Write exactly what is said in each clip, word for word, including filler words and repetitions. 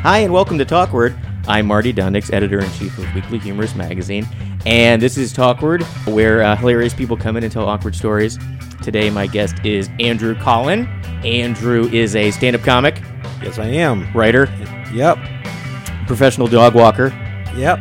Hi, and welcome to Talkword. I'm Marty Dundix, editor-in-chief of Weekly Humorous Magazine, and this is Talkword, where uh, hilarious people come in and tell awkward stories. Today, my guest is Andrew Collin. Andrew is a stand-up comic. Yes, I am. Writer. Yep. Professional dog walker. Yep.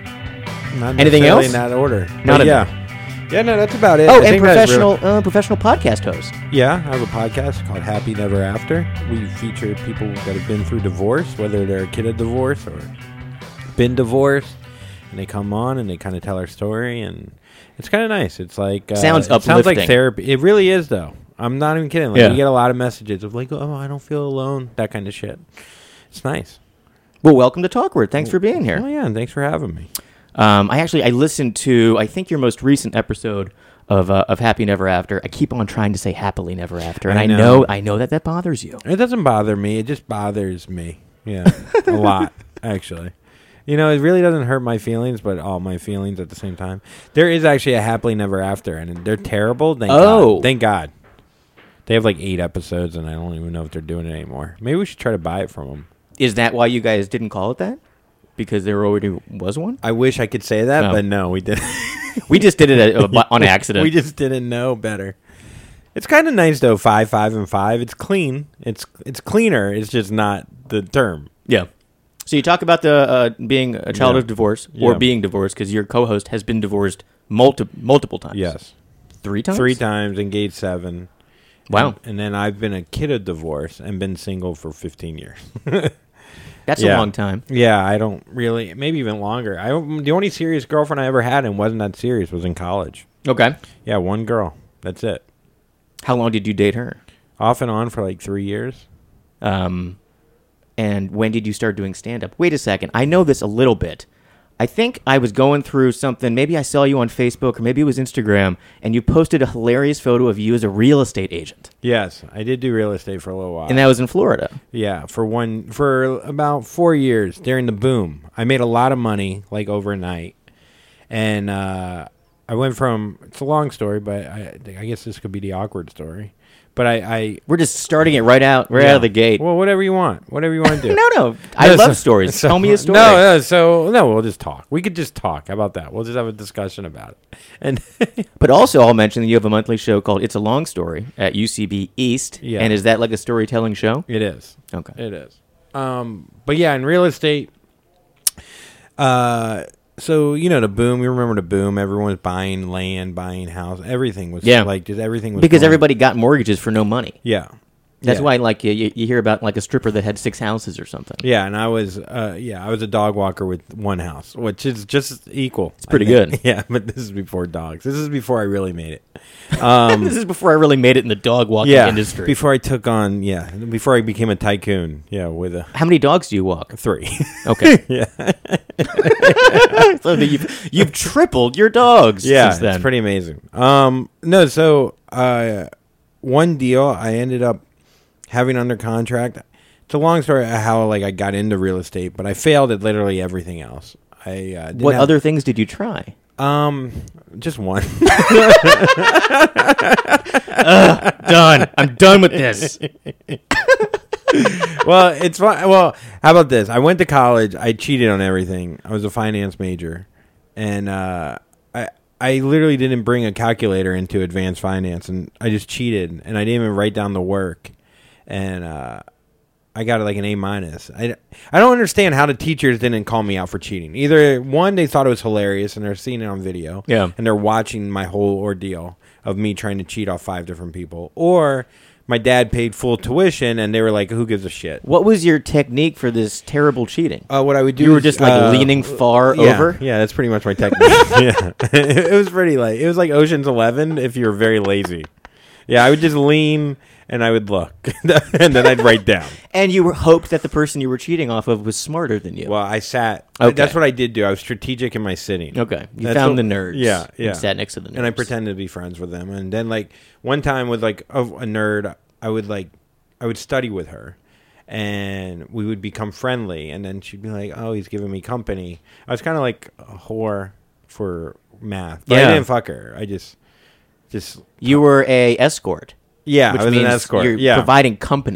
Not Anything else? In that order. Not But a- yeah. Yeah, no, that's about it. Oh, I and think that's professional real- uh, professional podcast host. Yeah, I have a podcast called Happy Never After. We feature people that have been through divorce, whether they're a kid of divorce or been divorced, and they come on and they kind of tell our story, and it's kind of nice. It's like uh, Sounds it sounds like uplifting. therapy. It really is, though. I'm not even kidding. Like, Yeah. you get a lot of messages of like, "Oh, I don't feel alone," that kind of shit. It's nice. Well, welcome to Talkword. Thanks for being here. Oh yeah, and thanks for having me. Um, I actually I listened to I think your most recent episode of uh, of Happy Never After. I keep on trying to say Happily Never After, and I I know. know. I know that that bothers you. It doesn't bother me. It just bothers me. Yeah, a lot, actually. You know, it really doesn't hurt my feelings, but all my feelings at the same time. There is actually a Happily Never After, and they're terrible. Thank Oh. God. Thank God. They have like eight episodes, and I don't even know if they're doing it anymore. Maybe we should try to buy it from them. Is that why you guys didn't call it that? Because there already was one? I wish I could say that, Oh. but no, we didn't. We just did it uh, uh, on accident. We just didn't know better. It's kind of nice though. Five, five, and five. It's clean. It's it's cleaner. It's just not the term. Yeah. So you talk about the uh, being a child Yeah. of divorce or Yeah. being divorced because your co-host has been divorced multi- multiple times. Yes. Three times? Three times, engaged seven. Wow. And, and then I've been a kid of divorce and been single for fifteen years. That's Yeah. a long time. Yeah, I don't really, maybe even longer. I don't- the only serious girlfriend I ever had and wasn't that serious was in college. Okay. Yeah, one girl. That's it. How long did you date her? Off and on for like three years. Um, and when did you start doing stand-up? Wait a second. I know this a little bit. I think I was going through something. Maybe I saw you on Facebook or maybe it was Instagram, and you posted a hilarious photo of you as a real estate agent. Yes, I did do real estate for a little while. And that was in Florida. Yeah, for one for about four years during the boom. I made a lot of money, like overnight, and uh, I went from. It's a long story, but I, I guess this could be the awkward story. But I, I We're just starting it right out, right yeah. out of the gate. Well, whatever you want, whatever you want to do. no, no. I No, love so- stories. so- Tell me a story. No, no, so no, we'll just talk. We could just talk. How about that? We'll just have a discussion about it. And But also, I'll mention that you have a monthly show called It's a Long Story at U C B East. Yeah. And is that like a storytelling show? it is. Okay. It is. Um, but yeah, in real estate, uh, so you know the boom. You remember the boom? Everyone was buying land, buying house. Everything was Yeah. like just everything was Because going- everybody got mortgages for no money. Yeah, That's yeah. why, like, you, you hear about like a stripper that had six houses or something. Yeah, and I was, uh, yeah, I was a dog walker with one house, which is just equal. It's pretty good. Yeah, but this is before dogs. This is before I really made it. Um, This is before I really made it in the dog walking yeah, industry. before I took on, yeah, before I became a tycoon. Yeah, with a How many dogs do you walk? three. Okay. yeah, So that you've, you've tripled your dogs yeah, since then. it's pretty amazing. Um, no, so uh, one deal I ended up having under contract. It's a long story of how like I got into real estate, but I failed at literally everything else. I uh, didn't What have- other things did you try? Um, just one. Done. I'm done with this. Well, it's fun. Well, how about this? I went to college. I cheated on everything. I was a finance major, and uh, I I literally didn't bring a calculator into advanced finance, and I just cheated, and I didn't even write down the work, and uh, I got like an A minus. I I don't understand how the teachers didn't call me out for cheating. Either one, they thought it was hilarious, and they're seeing it on video, Yeah. and they're watching my whole ordeal of me trying to cheat off five different people, or my dad paid full tuition, and they were like, "Who gives a shit?" What was your technique for this terrible cheating? Uh, what I would do, You were is, just like uh, leaning far yeah, over? Yeah, that's pretty much my technique. Yeah, it was pretty like it was like Ocean's Eleven if you were very lazy. Yeah, I would just lean and I would look, and then I'd write down. And you were hoped that the person you were cheating off of was smarter than you. Well, I sat. Okay. That's what I did do. I was strategic in my sitting. Okay. You That's found what- the nerds. Yeah, yeah. And sat next to the nerds. And I pretended to be friends with them. And then, like one time with like a, a nerd, I would like I would study with her, and we would become friendly. And then she'd be like, "Oh, he's giving me company." I was kind of like a whore for math, but Yeah. I didn't fuck her. I just, just You were a escort. yeah, Which I was means an escort. you're Yeah, providing company.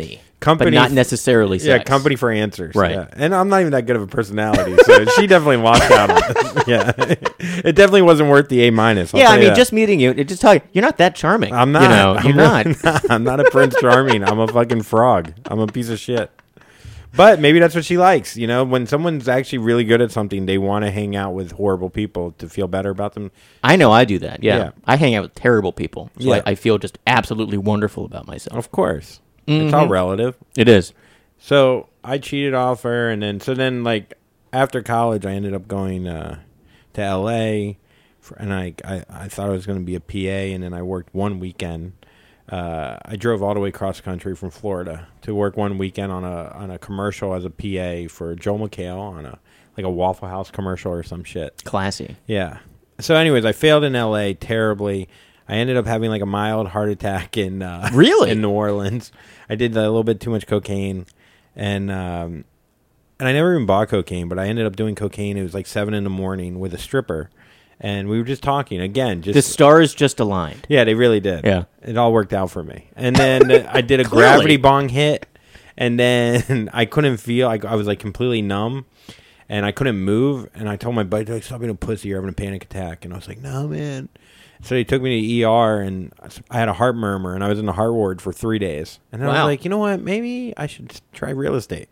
company, but not necessarily sex. Yeah, company for answers. Right. Yeah. And I'm not even that good of a personality, so she definitely walked out on it. Yeah, it definitely wasn't worth the A minus. Yeah, I mean, just meeting you, it just tell you you're not that charming. I'm not. You know, I'm you're really not. not. I'm not a Prince Charming. I'm a fucking frog. I'm a piece of shit. But maybe that's what she likes. You know, when someone's actually really good at something, they want to hang out with horrible people to feel better about them. I know I do that. Yeah, Yeah. I hang out with terrible people, so Yeah. I, I feel just absolutely wonderful about myself. Of course, it's all relative. It is. So I cheated off her, and then so then like after college, I ended up going uh, to L A, for, and I, I I thought I was going to be a P A, and then I worked one weekend. Uh, I drove all the way cross country from Florida to work one weekend on a on a commercial as a P A for Joel McHale on a like a Waffle House commercial or some shit. Classy. Yeah. So, anyways, I failed in L A terribly. I ended up having like a mild heart attack in uh, Really? in New Orleans. I did a little bit too much cocaine, and um, and I never even bought cocaine, but I ended up doing cocaine. It was like seven in the morning with a stripper, and we were just talking again. Just The stars just aligned. yeah, they really did. Yeah. It all worked out for me. And then I did a Clearly. gravity bong hit, and then I couldn't feel. I, I was like completely numb, and I couldn't move. And I told my buddy, like, stop being a pussy, you're having a panic attack. And I was like, no, man. So he took me to the E R, and I had a heart murmur, and I was in the heart ward for three days. And then I Wow. was like, you know what? Maybe I should try real estate.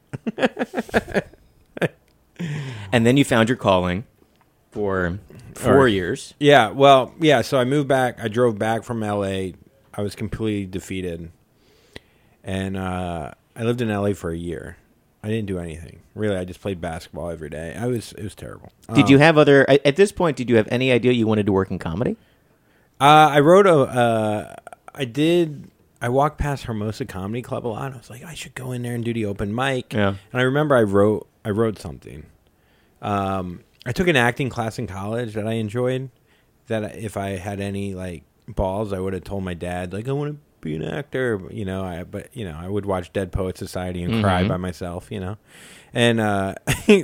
And then you found your calling for four Or- years. Yeah, well, yeah, so I moved back. I drove back from L A. I was completely defeated. And uh, I lived in L A for a year. I didn't do anything. Really, I just played basketball every day. I was it was terrible. Did you Um, have other, at at this point, did you have any idea you wanted to work in comedy? Uh, I wrote a uh, I did I walked past Hermosa Comedy Club a lot. I was like, I should go in there and do the open mic. Yeah. And I remember I wrote I wrote something. Um, I took an acting class in college that I enjoyed. That if I had any like balls, I would have told my dad like I want to be an actor. You know, I but you know I would watch Dead Poet Society and cry Mhm. by myself. You know, and uh,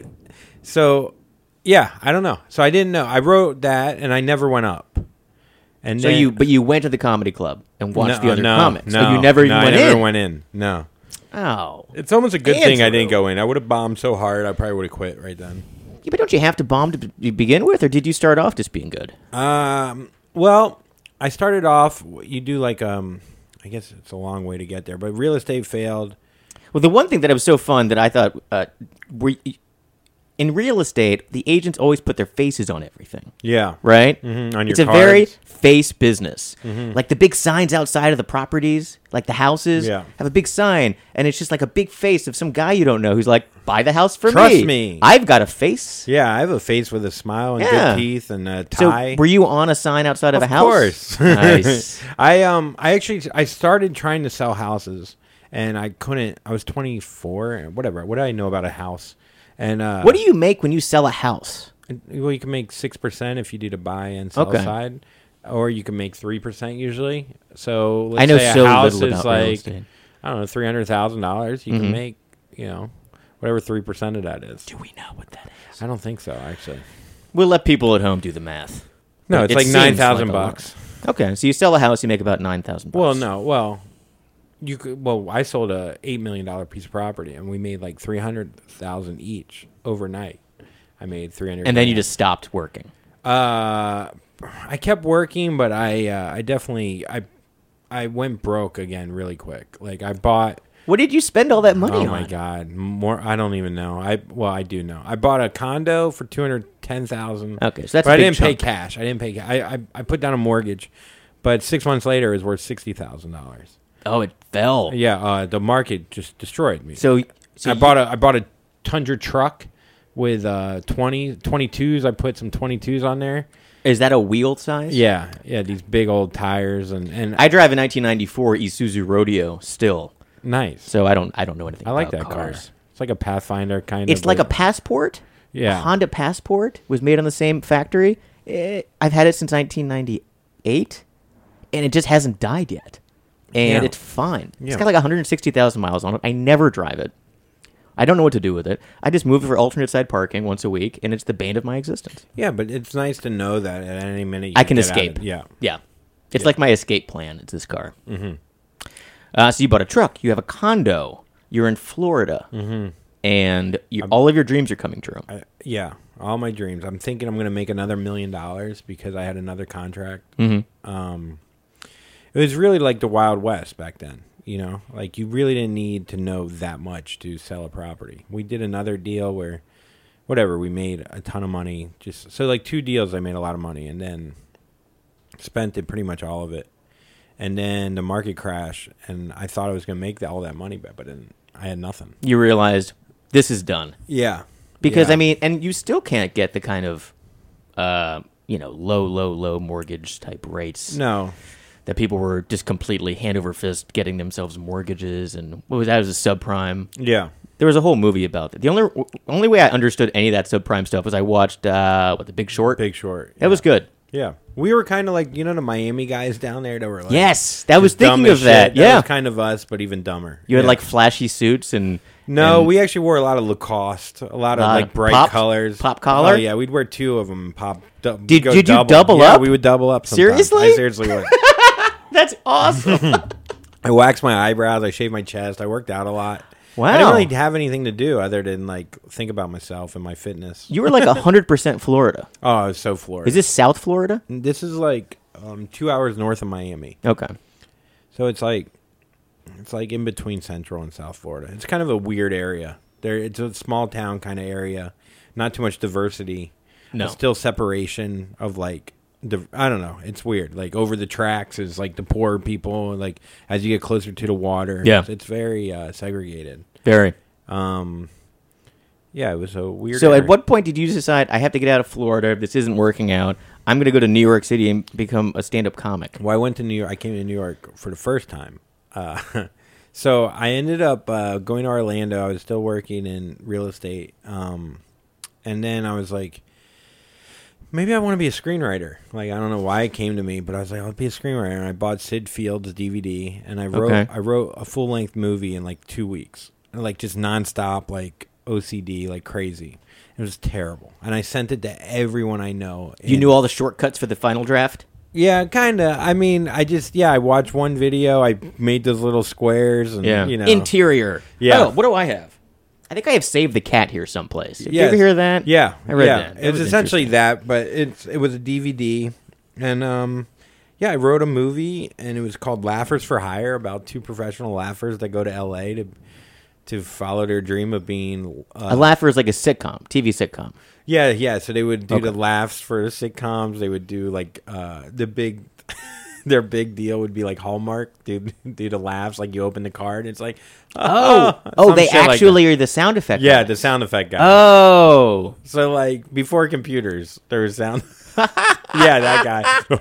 so yeah, I don't know. So I didn't know. I wrote that and I never went up. And So then, you, but you went to the comedy club and watched no, the other no, comics. No, so you never even no, went I never in. went in. No. Oh. It's almost a good thing I Andrew. didn't go in. I would have bombed so hard, I probably would have quit right then. Yeah, but don't you have to bomb to be- begin with, or did you start off just being good? Um, well, I started off. You do like um, I guess it's a long way to get there, but real estate failed. Well, the one thing that was so fun that I thought, uh, were, in real estate, the agents always put their faces on everything, Yeah, right? Mhm, on your it's a cards. very face business. Like the big signs outside of the properties, like the houses, Yeah. have a big sign, and it's just like a big face of some guy you don't know who's like, buy the house for Trust me. me. I've got a face. Yeah, I have a face with a smile and Yeah. good teeth and a So tie. were you on a sign outside of, Of a house? course. Nice. I um I actually I started trying to sell houses and I couldn't. I was twenty-four. Whatever. What do I know about a house? And uh, What do you make when you sell a house? Well, you can make six percent if you do the buy and sell Okay. side, or you can make three percent usually. So let's I know say so a house little is about real like estate. I don't know three hundred thousand dollars. You Mhm. can make you know whatever three percent of that is. Do we know what that is? I don't think so actually. We'll let people at home do the math. No, But it's it like seems nine thousand like a lot. bucks. Okay, so you sell a house, you make about nine thousand. Well, no, well. You could well. I sold a eight million dollar piece of property, and we made like three hundred thousand each overnight. I made three hundred, and then you just stopped working. Uh, I kept working, but I uh, I definitely I I went broke again really quick. Like I bought. What did you spend all that money Oh on? my god, more! I don't even know. I well, I do know. I bought a condo for two hundred ten thousand. Okay, so that's but a I big didn't pay chunk. cash. I didn't pay. Ca- I, I I put down a mortgage, but six months later, it was worth sixty thousand dollars. Oh, it fell. Yeah, uh, the market just destroyed me. So, so I you- bought a I bought a Tundra truck with uh twenty, twenty-twos. I put some twenty-twos on there. Is that a wheel size? Yeah, yeah, these big old tires and and I drive a nineteen ninety-four Isuzu Rodeo still, nice. so I don't I don't know anything. I like about that cars. car. It's like a Pathfinder kind It's of. like a Passport. Yeah. A Honda Passport was made on the same factory. Eh, I've had it since nineteen ninety-eight, and it just hasn't died yet. And Yeah. it's fine. It's Yeah. got like one hundred sixty thousand miles on it. I never drive it. I don't know what to do with it. I just move it for alternate side parking once a week, and it's the bane of my existence. Yeah, but it's nice to know that at any minute you I can get out of escape. it. Yeah. Yeah. It's Yeah. like my escape plan. It's this car. Mm-hmm. Uh, so you bought a truck. You have a condo. you're in Florida, Mm-hmm. and you, all of your dreams are coming true. I, yeah, all my dreams. I'm thinking I'm going to make another million dollars because I had another contract. Mm-hmm. Um, it was really like the Wild West back then. You know, like you really didn't need to know that much to sell a property. We did another deal where, whatever, we made a ton of money. Just so like two deals, I made a lot of money, and then spent it pretty much all of it. And then the market crashed, and I thought I was going to make that, all that money back, but then I had nothing. You realized this is done. Yeah, Because, yeah. I mean, and you still can't get the kind of, uh, you know, low, low, low mortgage type rates no. that people were just completely hand over fist getting themselves mortgages. And what was that? It was a subprime. Yeah. There was a whole movie about it. The only only way I understood any of that subprime stuff was I watched, uh, what, The Big Short? Big Short. That was good. Yeah. We were kind of like, you know, the Miami guys down there that were like. Yes, that was just dumb thinking as of that. shit. Yeah. was kind of us, but even dumber. You had, Yeah. like, flashy suits and... No, and we actually wore a lot of Lacoste, a lot of Lot like of bright pop- colors. pop collar? Oh yeah, we'd wear two of them. Pop. Du- Did- go did you double. double yeah, up? we would double up. Sometimes. Seriously? I seriously would. That's awesome. I waxed my eyebrows. I shaved my chest. I worked out a lot. Wow. I didn't really have anything to do other than like think about myself and my fitness. You were like one hundred percent Florida. Oh, I was so Florida. Is this South Florida? This is like um, two hours north of Miami. Okay. So it's like it's like in between Central and South Florida. It's kind of a weird area. There, it's a small town kind of area. Not too much diversity. No. But still separation of like. Div- I don't know. It's weird. Like over the tracks is like the poor people. Like as you get closer to the water, Yeah. it's, it's very uh, segregated. Very. Um, yeah, it was a weird. So area. at what point did you decide, I have to get out of Florida, this isn't working out, I'm going to go to New York City and become a stand-up comic? Well, I went to New York. I came to New York for the first time. Uh, so I ended up uh, going to Orlando. I was still working in real estate. Um, and then I was like, maybe I want to be a screenwriter. Like, I don't know why it came to me, but I was like, I'll be a screenwriter. And I bought Sid Field's D V D, and I wrote Okay. I wrote a full-length movie in like two weeks. Like, just nonstop, like O C D, like crazy. It was terrible. And I sent it to everyone I know. You And- knew all the shortcuts for the final draft? Yeah, kind of. I mean, I just, yeah, I watched one video. I made those little squares and, you know. Interior. Yeah. Oh, what do I have? I think I have Save the Cat here someplace. Did you Yes. ever hear that? Yeah. I read yeah. that. That It was was essentially interesting. that, but it's it was a D V D. And, um, yeah, I wrote a movie, and it was called Laughers for Hire, about two professional laughers that go to L A to to follow their dream of being. Uh, A laugher is like a sitcom, T V sitcom. yeah, yeah. So they would do Okay. the laughs for the sitcoms. They would do, like, uh, the big. Their big deal would be like Hallmark, do do the laughs, like you open the card, it's like, Oh, oh, some they shit like that. actually are the sound effect yeah, guys. the sound effect guy. Oh. So like before computers, there was sound. yeah, that guy.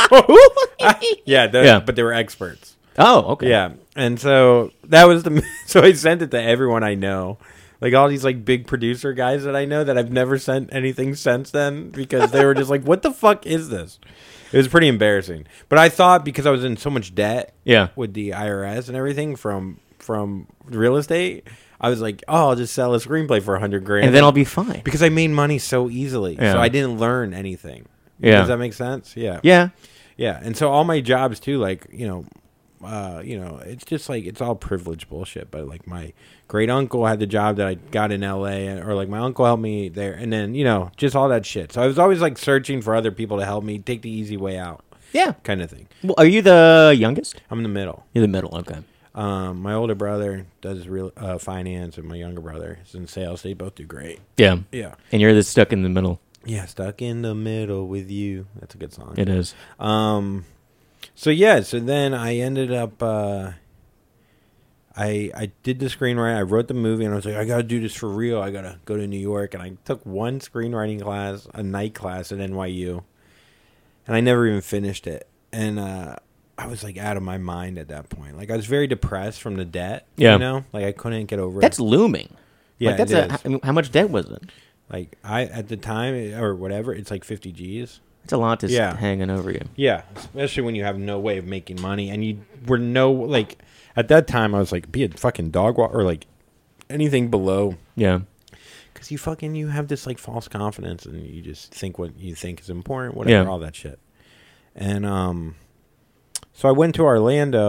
yeah, the, Yeah. but they were experts. Oh, okay. Yeah, and so that was the. So I sent it to everyone I know, like all these like big producer guys that I know that I've never sent anything since then because they were just like, "What the fuck is this?" It was pretty embarrassing. But I thought because I was in so much debt, Yeah. with the I R S and everything from from real estate, I was like, "Oh, I'll just sell a screenplay for a hundred grand, And then I'll be fine. because I made money so easily, Yeah. so I didn't learn anything." Yeah. Does that make sense? Yeah. Yeah. Yeah, and so all my jobs too, like you know, uh, you know, it's just like it's all privilege bullshit. But like my great uncle had the job that I got in L A, or like my uncle helped me there, and then you know, just all that shit. So I was always like searching for other people to help me take the easy way out, Yeah. kind of thing. Well, are you the youngest? I'm in the middle. You're the middle. Okay. Um, my older brother does real uh, finance, and my younger brother is in sales. They both do great. Yeah. Yeah, And you're the stuck in the middle. yeah. Stuck in the middle with you. That's a good song. It is. Um, so yeah, so then I ended up, uh, I I did the screenwriting. I wrote the movie, and I was like, I gotta do this for real. I gotta go to New York, and I took one screenwriting class, a night class at N Y U, and I never even finished it. And uh, I was like out of my mind at that point. Like I was very depressed from the debt. Yeah. you know, like I couldn't get over That's it. looming. Yeah, Like, that's it a, is. I mean, how much debt was it? Like I at the time or whatever, it's like fifty G's. It's a lot to Yeah. yeah. hanging over you. Yeah, especially when you have no way of making money, and you were no like at that time. I was like, be a fucking dog walk or like anything below, Yeah. because you fucking you have this like false confidence, and you just think what you think is important, whatever, Yeah. all that shit. And um, so I went to Orlando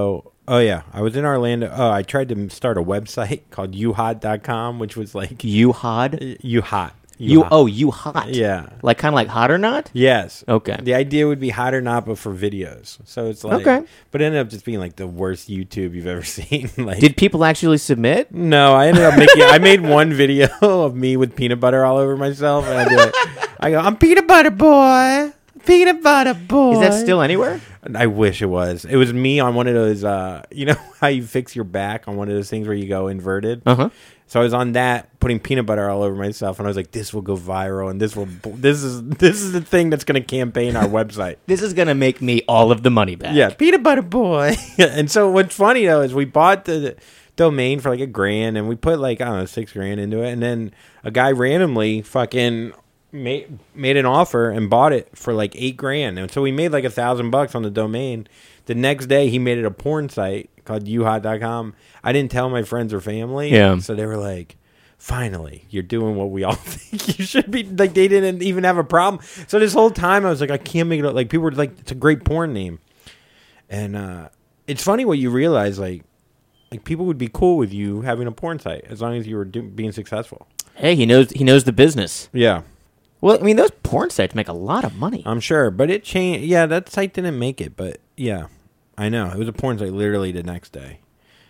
Oh yeah, I was in Orlando. Oh, I tried to start a website called u hot dot com, which was like You hot? you hot. You oh you hot? Yeah. Like kind of like Hot or Not? Yes. Okay. The idea would be Hot or Not, but for videos. So it's like, Okay. But it ended up just being like the worst YouTube you've ever seen. Like, Did people actually submit? no, I ended up making. I made one video of me with peanut butter all over myself, and I do it. I go, I'm peanut butter boy, peanut butter boy. Is that still anywhere? I wish it was. It was me on one of those. Uh, you know how you fix your back on one of those things where you go inverted. Uh huh. So I was on that, putting peanut butter all over myself, and I was like, "This will go viral, and this will. This is this is the thing that's going to campaign our website." This is gonna make me all of the money back. Yeah, peanut butter boy. And so what's funny though is we bought the domain for like a grand, and we put like I don't know six grand into it, and then a guy randomly fucking made made an offer and bought it for like eight grand, and so we made like a thousand bucks on the domain. The next day, he made it a porn site called u hot dot com. I didn't tell my friends or family. Yeah. So they were like, finally, you're doing what we all think you should be. Like, they didn't even have a problem. So this whole time, I was like, I can't make it up. Like, people were like, it's a great porn name. And uh, it's funny what you realize, like, like people would be cool with you having a porn site as long as you were do- being successful. Hey, he knows he knows the business. Yeah. Well, I mean, those porn sites make a lot of money. I'm sure. But it changed. Yeah, that site didn't make it. But, yeah, I know. It was a porn site literally the next day.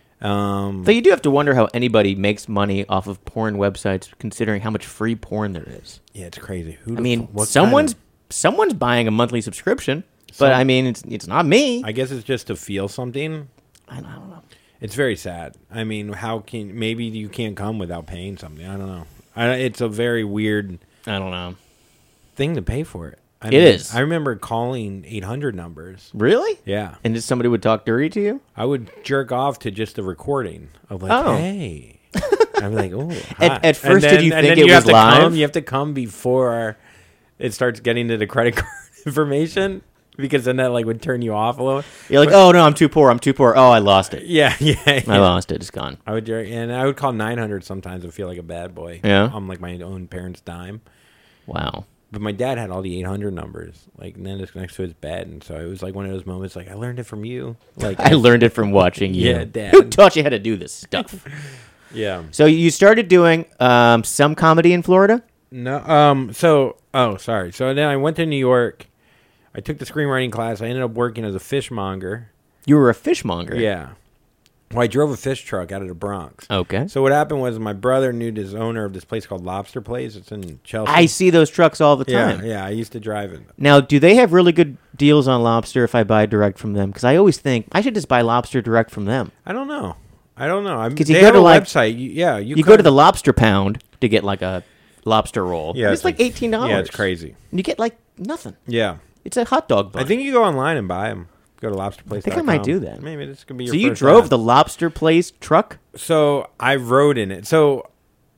Um, So you do have to wonder how anybody makes money off of porn websites, considering how much free porn there is. yeah, it's crazy. Who I the mean, fu- what someone's kind someone's buying a monthly subscription, but Some- I mean, it's it's not me. of- I guess it's just to feel something. I, I don't know. It's very sad. I mean, how can maybe you can't come without paying something? I don't know. I, it's a very weird I don't know. thing to pay for it. I It mean, is. I remember calling eight hundred numbers. Really? Yeah, And just somebody would talk dirty to you? I would jerk off to just the recording of like, Oh. hey. I'd be like, oh. At- at first, did you and think then it you was have to live? Come, you have to come before it starts getting to the credit card information because then that like would turn you off a little. You're like, oh no, I'm too poor. I'm too poor. Oh, I lost it. Yeah, yeah. I yeah. lost it. It's gone. I would jerk, and I would call nine hundred sometimes and feel like a bad boy. Yeah? on like my own parents' dime. Wow. But my dad had all the eight hundred numbers, like, and then it's next to his bed, and so it was like one of those moments, like, I learned it from you. Like, I learned it from watching you. Yeah, Dad. Who taught you how to do this stuff? yeah. So you started doing um, some comedy in Florida? No, um, so, oh, sorry. So then I went to New York. I took the screenwriting class. I ended up working as a fishmonger. You were a fishmonger. Yeah. Well, I drove a fish truck out of the Bronx. Okay. So what happened was my brother knew this owner of this place called Lobster Place. It's in Chelsea. I see those trucks all the yeah, time. yeah. I used to drive it. Now, do they have really good deals on lobster if I buy direct from them? Because I always think I should just buy lobster direct from them. I don't know. I don't know. I'm, 'Cause you they go have to, a like- website. You, yeah, you, You could- go to the Lobster Pound to get like a lobster roll. Yeah, it's, like eighteen dollars. Yeah, it's crazy. And you get like nothing. Yeah. It's a hot dog bun. I think you go online and buy them. Go to lobster place. I think I might do that. Maybe this could be your so. You first drove ad. the Lobster Place truck? So I rode in it. So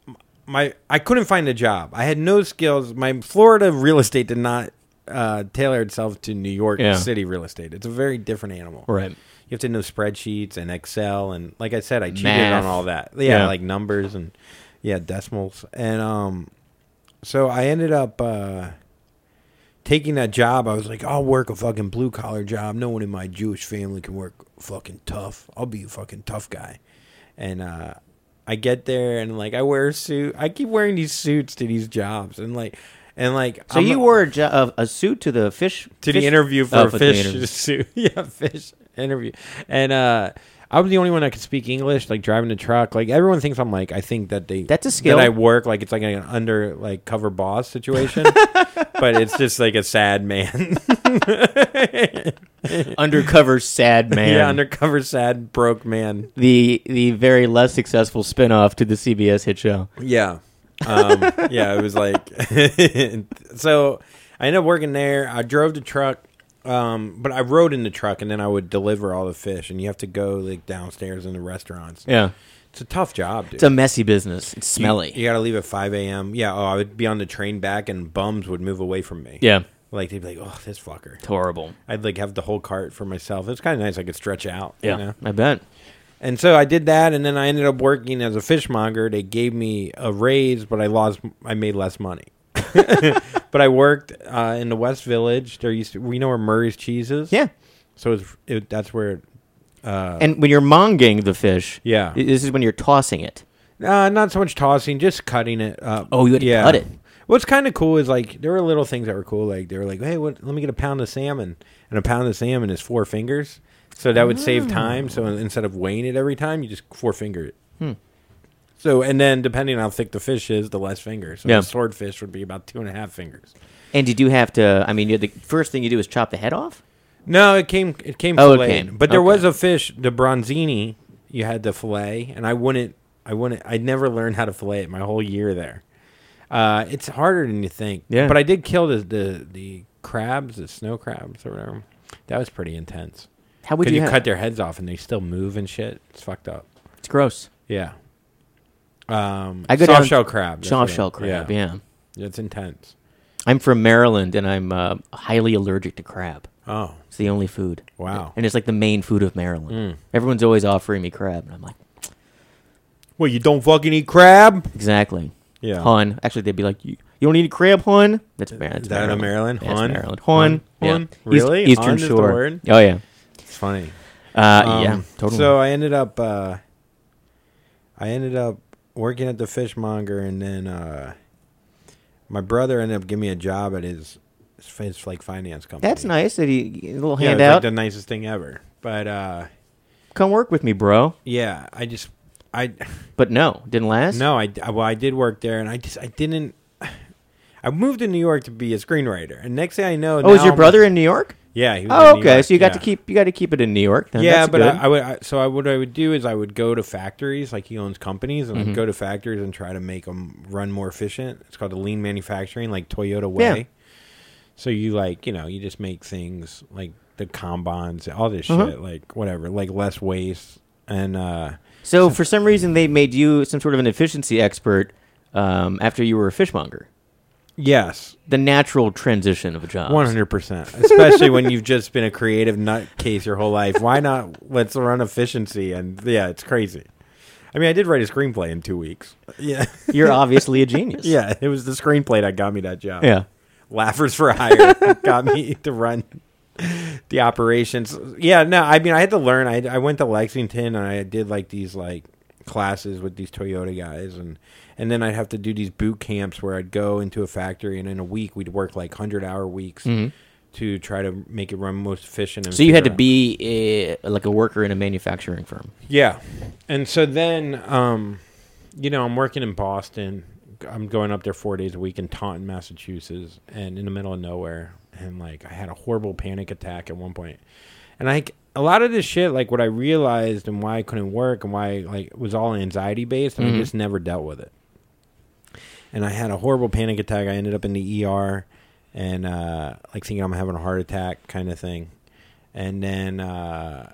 my I couldn't find a job. I had no skills. My Florida real estate did not uh, tailor itself to New York Yeah. City real estate. It's a very different animal. Right. You have to know spreadsheets and Excel, and like I said, I cheated Math. on all that. Yeah, Yeah. like numbers and yeah, decimals. And um, so I ended up uh, taking that job. I was like, I'll work a fucking blue collar job. No one in my Jewish family can work fucking tough. I'll be a fucking tough guy. And uh, I get there and like I wear a suit. I keep wearing these suits to these jobs, and like and like So I'm you a- wore a, jo- a, a suit to the fish to fish- the interview for oh, a the fish interview. suit. Yeah, fish interview. And uh, I was the only one that could speak English, like driving the truck. Like everyone thinks I'm like I think that they That's a skill. that I work like it's like an under like cover boss situation, but it's just like a sad man. Undercover sad man. Yeah, undercover sad broke man. the the very less successful spinoff to the C B S hit show. Yeah. Um, yeah, it was like so I ended up working there. I drove the truck, um, but I rode in the truck and then I would deliver all the fish, and you have to go like downstairs in the restaurants. Yeah. It's a tough job, dude. It's a messy business. It's smelly. You, you got to leave at five a.m. Yeah, oh, I would be on the train back and bums would move away from me. yeah. Like they'd be like, "Oh, this fucker." It's horrible. I'd like have the whole cart for myself. It's kind of nice. I could stretch out. Yeah. You know? I bet. And so I did that, and then I ended up working as a fishmonger. They gave me a raise, but I lost. I made less money. But I worked uh, in the West Village. There used to, we know where Murray's Cheese is. Yeah. So it's, it, that's where Uh, And when you're monging the fish, Yeah. i- this is when you're tossing it. uh, not so much tossing, just cutting it up. Oh, you had to yeah. cut it. What's kind of cool is like there were little things that were cool. Like they were like, hey, what, let me get a pound of salmon, and a pound of salmon is four fingers, so that would save time. So instead of weighing it every time, you just four finger it. Hmm. So and then depending on how thick the fish is, the less fingers. So Yeah. the swordfish would be about two and a half fingers. And did you have to? I mean, you had the first thing you do is chop the head off. No, it came it came Oh, it filleted. came. But there Okay. was a fish, the bronzini. You had to fillet, and I wouldn't. I wouldn't. I never learned how to fillet it my whole year there. Uh, it's harder than you think. Yeah. But I did kill the the, the crabs, the snow crabs or whatever. That was pretty intense. How would Because you? you have- cut their heads off and they still move and shit. It's fucked up. It's gross. Yeah. Um, I go soft down- shell crab. that's Soft what it- shell crab. Yeah. It's intense. I'm from Maryland, and I'm uh, highly allergic to crab. Oh, It's the only food. wow. And it's like the main food of Maryland. Mm. Everyone's always offering me crab, and I'm like, Well, you don't fucking eat crab? exactly. Yeah. Hun. Actually, they'd be like, you, you don't eat crab, hun? That's, Mar- that's Is that a Maryland? Yeah, it's Hun? Maryland. Hun. Hun? Yeah. Hun? East- Really? Eastern Hun is the Shore. word? Oh, yeah. It's funny. Uh, Um, yeah, totally. So I ended up, uh, I ended up working at the fishmonger, and then uh, my brother ended up giving me a job at his, his, his like finance company. That's nice. That he, a little Yeah, it was handout. like the nicest thing ever. But uh, Come work with me, bro. yeah, I just, I But no, didn't last. no, I well, I did work there, and I just, I didn't. I moved to New York to be a screenwriter, and next thing I know, Oh, is now your I'm- brother in New York? Yeah, he was Oh, in New okay. York, So you got yeah. to keep you got to keep it in New York. Then. Yeah, That's but good. I, I would. I, so I, what I would do is I would go to factories, like he owns companies, and Mhm. I'd go to factories and try to make them run more efficient. It's called the lean manufacturing, like Toyota Way. Yeah. So you like, you know, you just make things like the combines, all this Uh-huh. shit, like whatever, like less waste. And uh, So for some reason they made you some sort of an efficiency expert um, after you were a fishmonger. yes, The natural transition of a job. one hundred percent. Especially when you've just been a creative nutcase your whole life. Why not? Let's run efficiency. And yeah, it's crazy. I mean, I did write a screenplay in two weeks. Yeah. You're obviously a genius. Yeah, it was the screenplay that got me that job. Yeah. Laughers for Hire got me to run the operations. Yeah, no, I mean, I had to learn. I, I went to Lexington and I did like these like classes with these Toyota guys, and and then I'd have to do these boot camps where I'd go into a factory, and in a week we'd work like hundred hour weeks Mhm. to try to make it run most efficient. And So you had to figure out- be a, like a worker in a manufacturing firm. Yeah. And so then, um, you know, I'm working in Boston. I'm going up there four days a week in Taunton, Massachusetts, and in the middle of nowhere. And, like, I had a horrible panic attack at one point. And, like, a lot of this shit, like, what I realized and why I couldn't work and why, like, it was all anxiety-based, and Mhm. I just never dealt with it. And I had a horrible panic attack. I ended up in the E R and, uh, like, thinking I'm having a heart attack kind of thing. And then... Uh,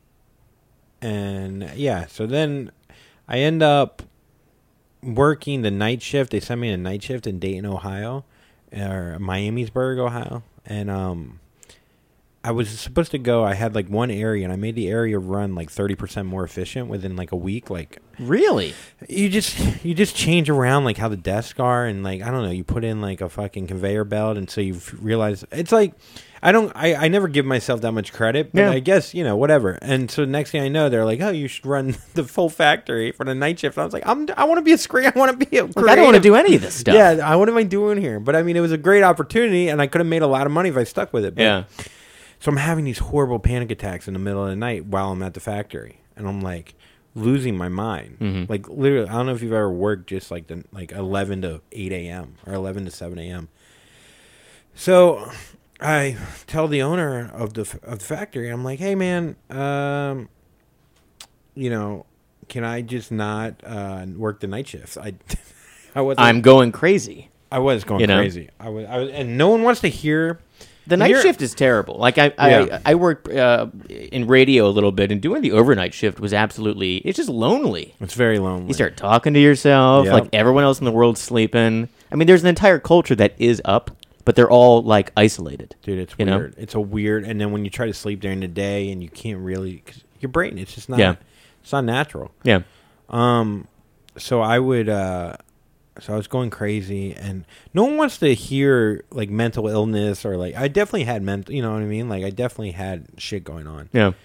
And yeah, so then I end up working the night shift. They sent me a night shift in Dayton, Ohio, or Miamisburg, Ohio. And um, I was supposed to go. I had like one area, and I made the area run like thirty percent more efficient within like a week. Like Really? you just you just change around like how the desks are, and like I don't know, you put in like a fucking conveyor belt, and so you realize it's like I don't I, I never give myself that much credit, but Yeah. I guess you know whatever. And so next thing I know, they're like, oh, you should run the full factory for the night shift. And I was like, I'm I want to be a screen. I want to be a. Like, I don't want to creative. do any of this stuff. Yeah, I, what am I doing here? But I mean, it was a great opportunity, and I could have made a lot of money if I stuck with it. But, Yeah. So I'm having these horrible panic attacks in the middle of the night while I'm at the factory, and I'm like losing my mind. Mhm. Like literally, I don't know if you've ever worked just like the like eleven to eight a.m. or eleven to seven a.m. So I tell the owner of the of the factory, I'm like, hey man, um, you know, can I just not uh, work the night shifts? I I was I'm going crazy. I was going You know? crazy. I was, I was, and no one wants to hear. The night You're- shift is terrible. Like I, Yeah. I, I worked uh, in radio a little bit, and doing the overnight shift was absolutely. It's just lonely. It's very lonely. You start talking to yourself, Yep. like everyone else in the world's sleeping. I mean, there's an entire culture that is up, but they're all like isolated. Dude, it's You know? weird. It's a weird, and then when you try to sleep during the day and you can't really, cause your brain, it's just not, Yeah. it's not natural. Yeah. Um, so I would, uh, so I was going crazy, and no one wants to hear like mental illness or like I definitely had mental, you know what I mean? Like I definitely had shit going on, Yeah.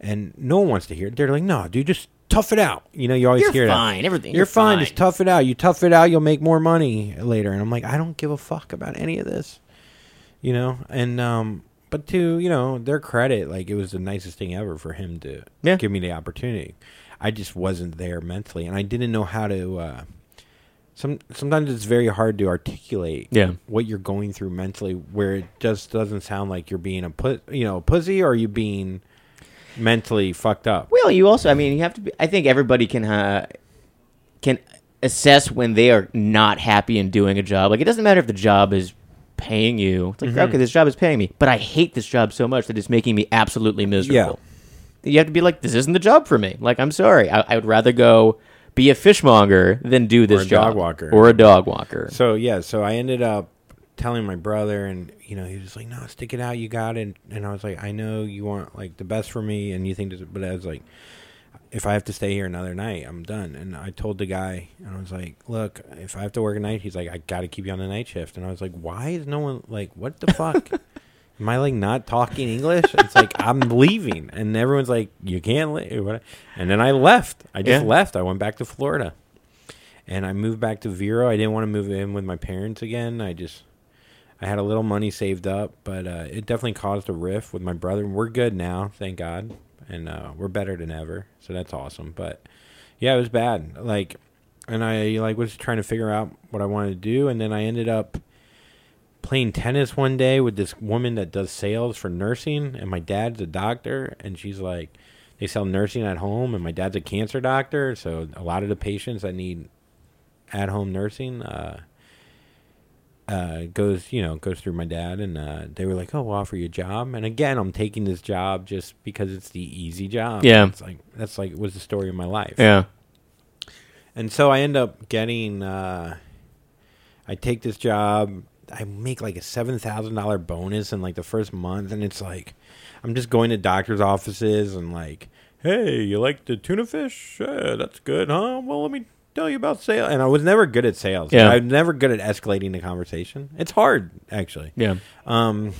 And no one wants to hear it. They're like, no, dude, just tough it out. You know, you always You're hear fine. that. Everything. You're, You're fine. fine. Just tough it out. You tough it out, you'll make more money later. And I'm like, I don't give a fuck about any of this. You know? And, um, but to, you know, their credit, like, it was the nicest thing ever for him to Yeah. give me the opportunity. I just wasn't there mentally. And I didn't know how to, uh, some, sometimes it's very hard to articulate Yeah. what you're going through mentally where it just doesn't sound like you're being a put, you know, a pussy or you being mentally fucked up. Well, you also, I mean, you have to be, I think everybody can, uh, can assess when they are not happy in doing a job. Like, it doesn't matter if the job is paying you. It's like, Mm-hmm. okay, this job is paying me, but I hate this job so much that it's making me absolutely miserable. You have to be like, this isn't the job for me. Like, I'm sorry. I, I would rather go be a fishmonger than do this Or a job. dog walker. Or a dog walker. So, yeah, so I ended up telling my brother, and, you know, he was like, no, stick it out, you got it. And I was like, I know you want, like, the best for me, and you think this, but I was like, if I have to stay here another night, I'm done. And I told the guy, and I was like, look, if I have to work a night, he's like, I got to keep you on the night shift. And I was like, why is no one, like, what the fuck? Am I, like, not talking English? It's like, I'm leaving. And everyone's like, you can't leave. And then I left. I just Yeah. left. I went back to Florida. And I moved back to Vero. I didn't want to move in with my parents again. I just, I had a little money saved up. But uh, it definitely caused a rift with my brother. We're good now, thank God. And uh, we're better than ever. So that's awesome. But, yeah, it was bad. Like, and I, like, was trying to figure out what I wanted to do. And then I ended up playing tennis one day with this woman that does sales for nursing, and my dad's a doctor, and she's like, they sell nursing at home, and my dad's a cancer doctor, so a lot of the patients that need at-home nursing uh, uh, goes, you know, goes through my dad, and uh, they were like, oh, we'll offer you a job, and again, I'm taking this job just because it's the easy job. Yeah. It's like, that's like, was the story of my life. Yeah. And so I end up getting, uh, I take this job, I make like a seven thousand dollars bonus in like the first month. And it's like, I'm just going to doctor's offices and like, hey, you like the tuna fish? Yeah, that's good, huh? Well, let me tell you about sales. And I was never good at sales. Yeah. I was never good at escalating the conversation. It's hard, actually. Yeah. Um,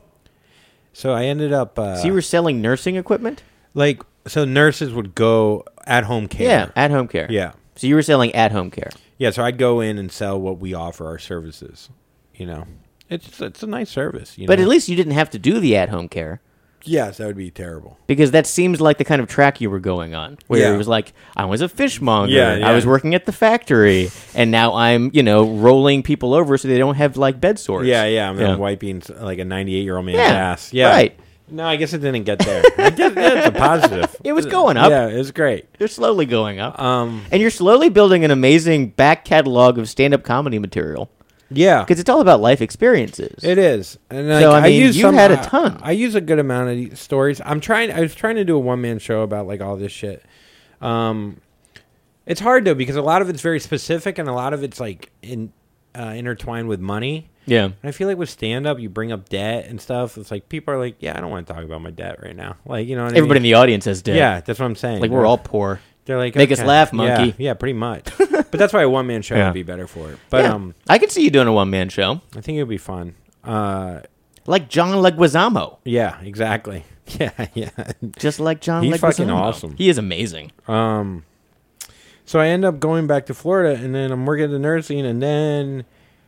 so I ended up, uh, So you were selling nursing equipment? like, so nurses would go at home care. Yeah, at home care. Yeah. So you were selling at home care. Yeah, so I'd go in and sell what we offer, our services. You know, it's it's a nice service. You But know? at least you didn't have to do the at home care. yes, that would be terrible. Because that seems like the kind of track you were going on, where Yeah. it was like, I was a fishmonger, Yeah, yeah. I was working at the factory, and now I'm, you know, rolling people over so they don't have, like, bed sores. Yeah, yeah, I'm Yeah. wiping like a ninety-eight year old man's Yeah, ass. Yeah, right. No, I guess it didn't get there. I guess it's a positive. It was going up. Yeah, it was great. You're slowly going up. Um, and you're slowly building an amazing back catalog of stand-up comedy material. yeah, Because it's all about life experiences. it is. And like, So, I mean, use you some, had a uh, ton. I use a good amount of these stories. I'm trying. I was trying to do a one man show about like all this shit. Um, it's hard though because a lot of it's very specific and a lot of it's like in uh, intertwined with money. yeah. And I feel like with stand up, you bring up debt and stuff. It's like people are like, yeah, I don't want to talk about my debt right now. Like, you know what I Everybody in mean? the audience has debt. Yeah, that's what I'm saying. Like, we're They're- all poor. They're like, Make us okay. laugh, monkey. Yeah, yeah, pretty much. But that's why a one man show Yeah. would be better for it. But Yeah. um, I could see you doing a one-man show. I think it would be fun. Uh, Like John Leguizamo. yeah, exactly. Yeah, yeah. Just like John He's Leguizamo. fucking awesome. He is amazing. Um, so I end up going back to Florida, and then I'm working at the nursing, and then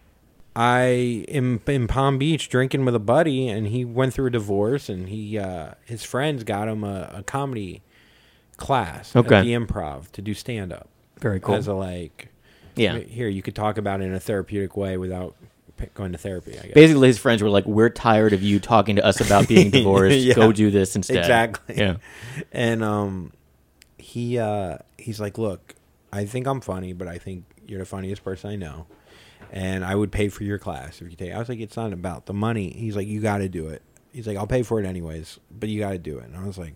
I am in Palm Beach drinking with a buddy, and he went through a divorce, and he uh, his friends got him a, a comedy class Okay. at the Improv to do stand up. Very cool. As a like, Yeah. here you could talk about it in a therapeutic way without p- going to therapy. I guess. Basically, his friends were like, we're tired of you talking to us about being divorced. Yeah. Go do this instead. Exactly. Yeah. And um, he uh, he's like, look, I think I'm funny, but I think you're the funniest person I know, and I would pay for your class if you take. I was like, it's not about the money. He's like, you got to do it. He's like, I'll pay for it anyways, but you got to do it. And I was like,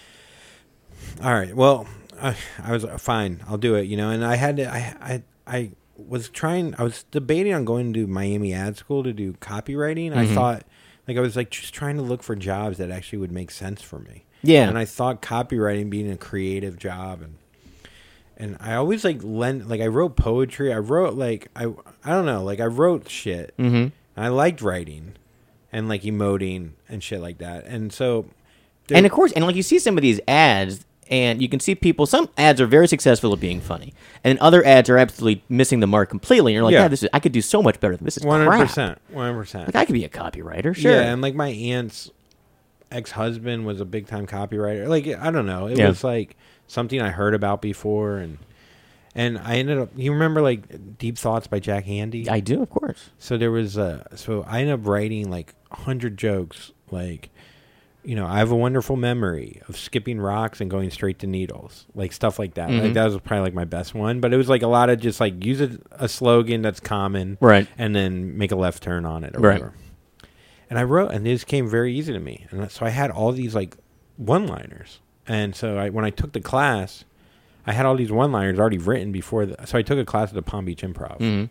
all right, well, I, I was uh, fine. I'll do it. You know, and I had to. I I I was trying. I was debating on going to Miami Ad School to do copywriting. I Mhm. thought, like, I was like just trying to look for jobs that actually would make sense for me. Yeah. And I thought copywriting being a creative job, and and I always like lend like I wrote poetry. I wrote like I I don't know, like I wrote shit. Mm-hmm. I liked writing and like emoting and shit like that. And so And of course, and like you see some of these ads, and you can see people. Some ads are very successful at being funny, and other ads are absolutely missing the mark completely. And you're like, yeah, Yeah. this is. I could do so much better than this. Is one hundred crap. percent, one hundred percent. Like I could be a copywriter, sure. Yeah, and like my aunt's ex-husband was a big time copywriter. Like I don't know, it Yeah. was like something I heard about before, and and I ended up. You remember like Deep Thoughts by Jack Handey? I do, of course. So there was uh so I ended up writing like a hundred jokes, like, you know, I have a wonderful memory of skipping rocks and going straight to needles, like stuff like that. Mhm. Like that was probably like my best one, but it was like a lot of just like use a, a slogan that's common, Right. and then make a left turn on it or Right. whatever. And I wrote, and this came very easy to me, and so I had all these like one-liners, and so I when I took the class, I had all these one-liners already written before. The, so I took a class at the Palm Beach Improv, hmm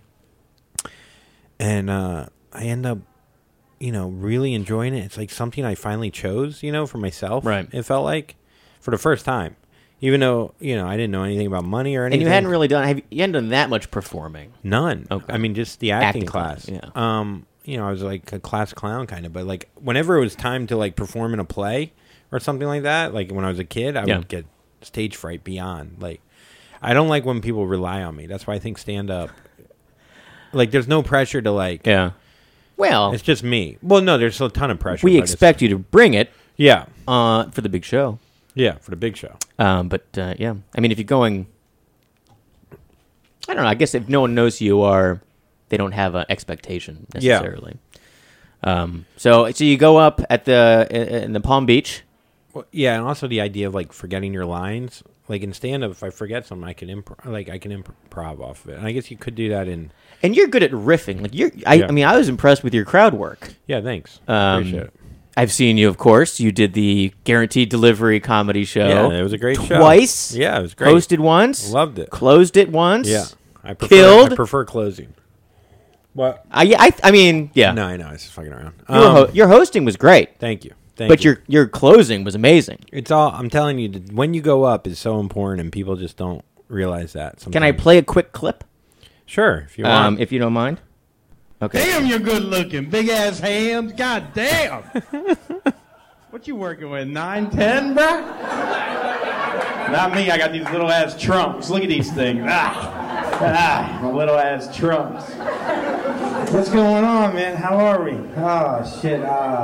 and uh, I end up, you know, really enjoying it. It's like something I finally chose, you know, for myself. Right. It felt like for the first time, even though, you know, I didn't know anything about money or And anything. you hadn't really done. Have you, you hadn't done that much performing? None. Okay. I mean, just the acting, Acting class, class. yeah. Um, you know, I was like a class clown kind of, but like whenever it was time to like perform in a play or something like that, like when I was a kid, I Yeah. would get stage fright beyond. Like, I don't like when people rely on me. That's why I think stand up. Like, there's no pressure to like. Yeah. Well, It's just me. Well, no, there's a ton of pressure. we but it's- expect you to bring it Yeah, uh, for the big show. yeah, for the big show. Um, but uh, yeah, I mean, if you're going, I don't know. I guess if no one knows who you are, they don't have an expectation Yeah. necessarily. Um, so, so you go up at the in in the Palm Beach. Well, yeah, and also the idea of like forgetting your lines. Like in stand up, if I forget something, I can improv. Like I can improv off of it. And I guess you could do that in. And you're good at riffing. Like you're, I, Yeah. I mean, I was impressed with your crowd work. Yeah, thanks. Um, Appreciate it. I've seen you, of course. You did the Guaranteed Delivery comedy show. Yeah, it was a great show. Twice. Yeah, it was great. Hosted once. Loved it. Closed it once. Yeah, I prefer, Killed. I prefer closing. What? I, yeah, I, I mean, yeah. No, I know. I was just fucking around. Your, Um, ho- your hosting was great, thank you. Thank but you. your your closing was amazing. It's all. I'm telling you, that when you go up is so important, and people just don't realize that. Sometimes. Can I play a quick clip, Sure, if you want. um, if you don't mind? Okay. Damn, you're good looking. Big ass hands. God damn. What you working with? nine, ten, bruh? Not me. I got these little ass trunks. Look at these things. Ah, ah, my little ass trunks. What's going on, man? How are we? Oh, shit. Uh,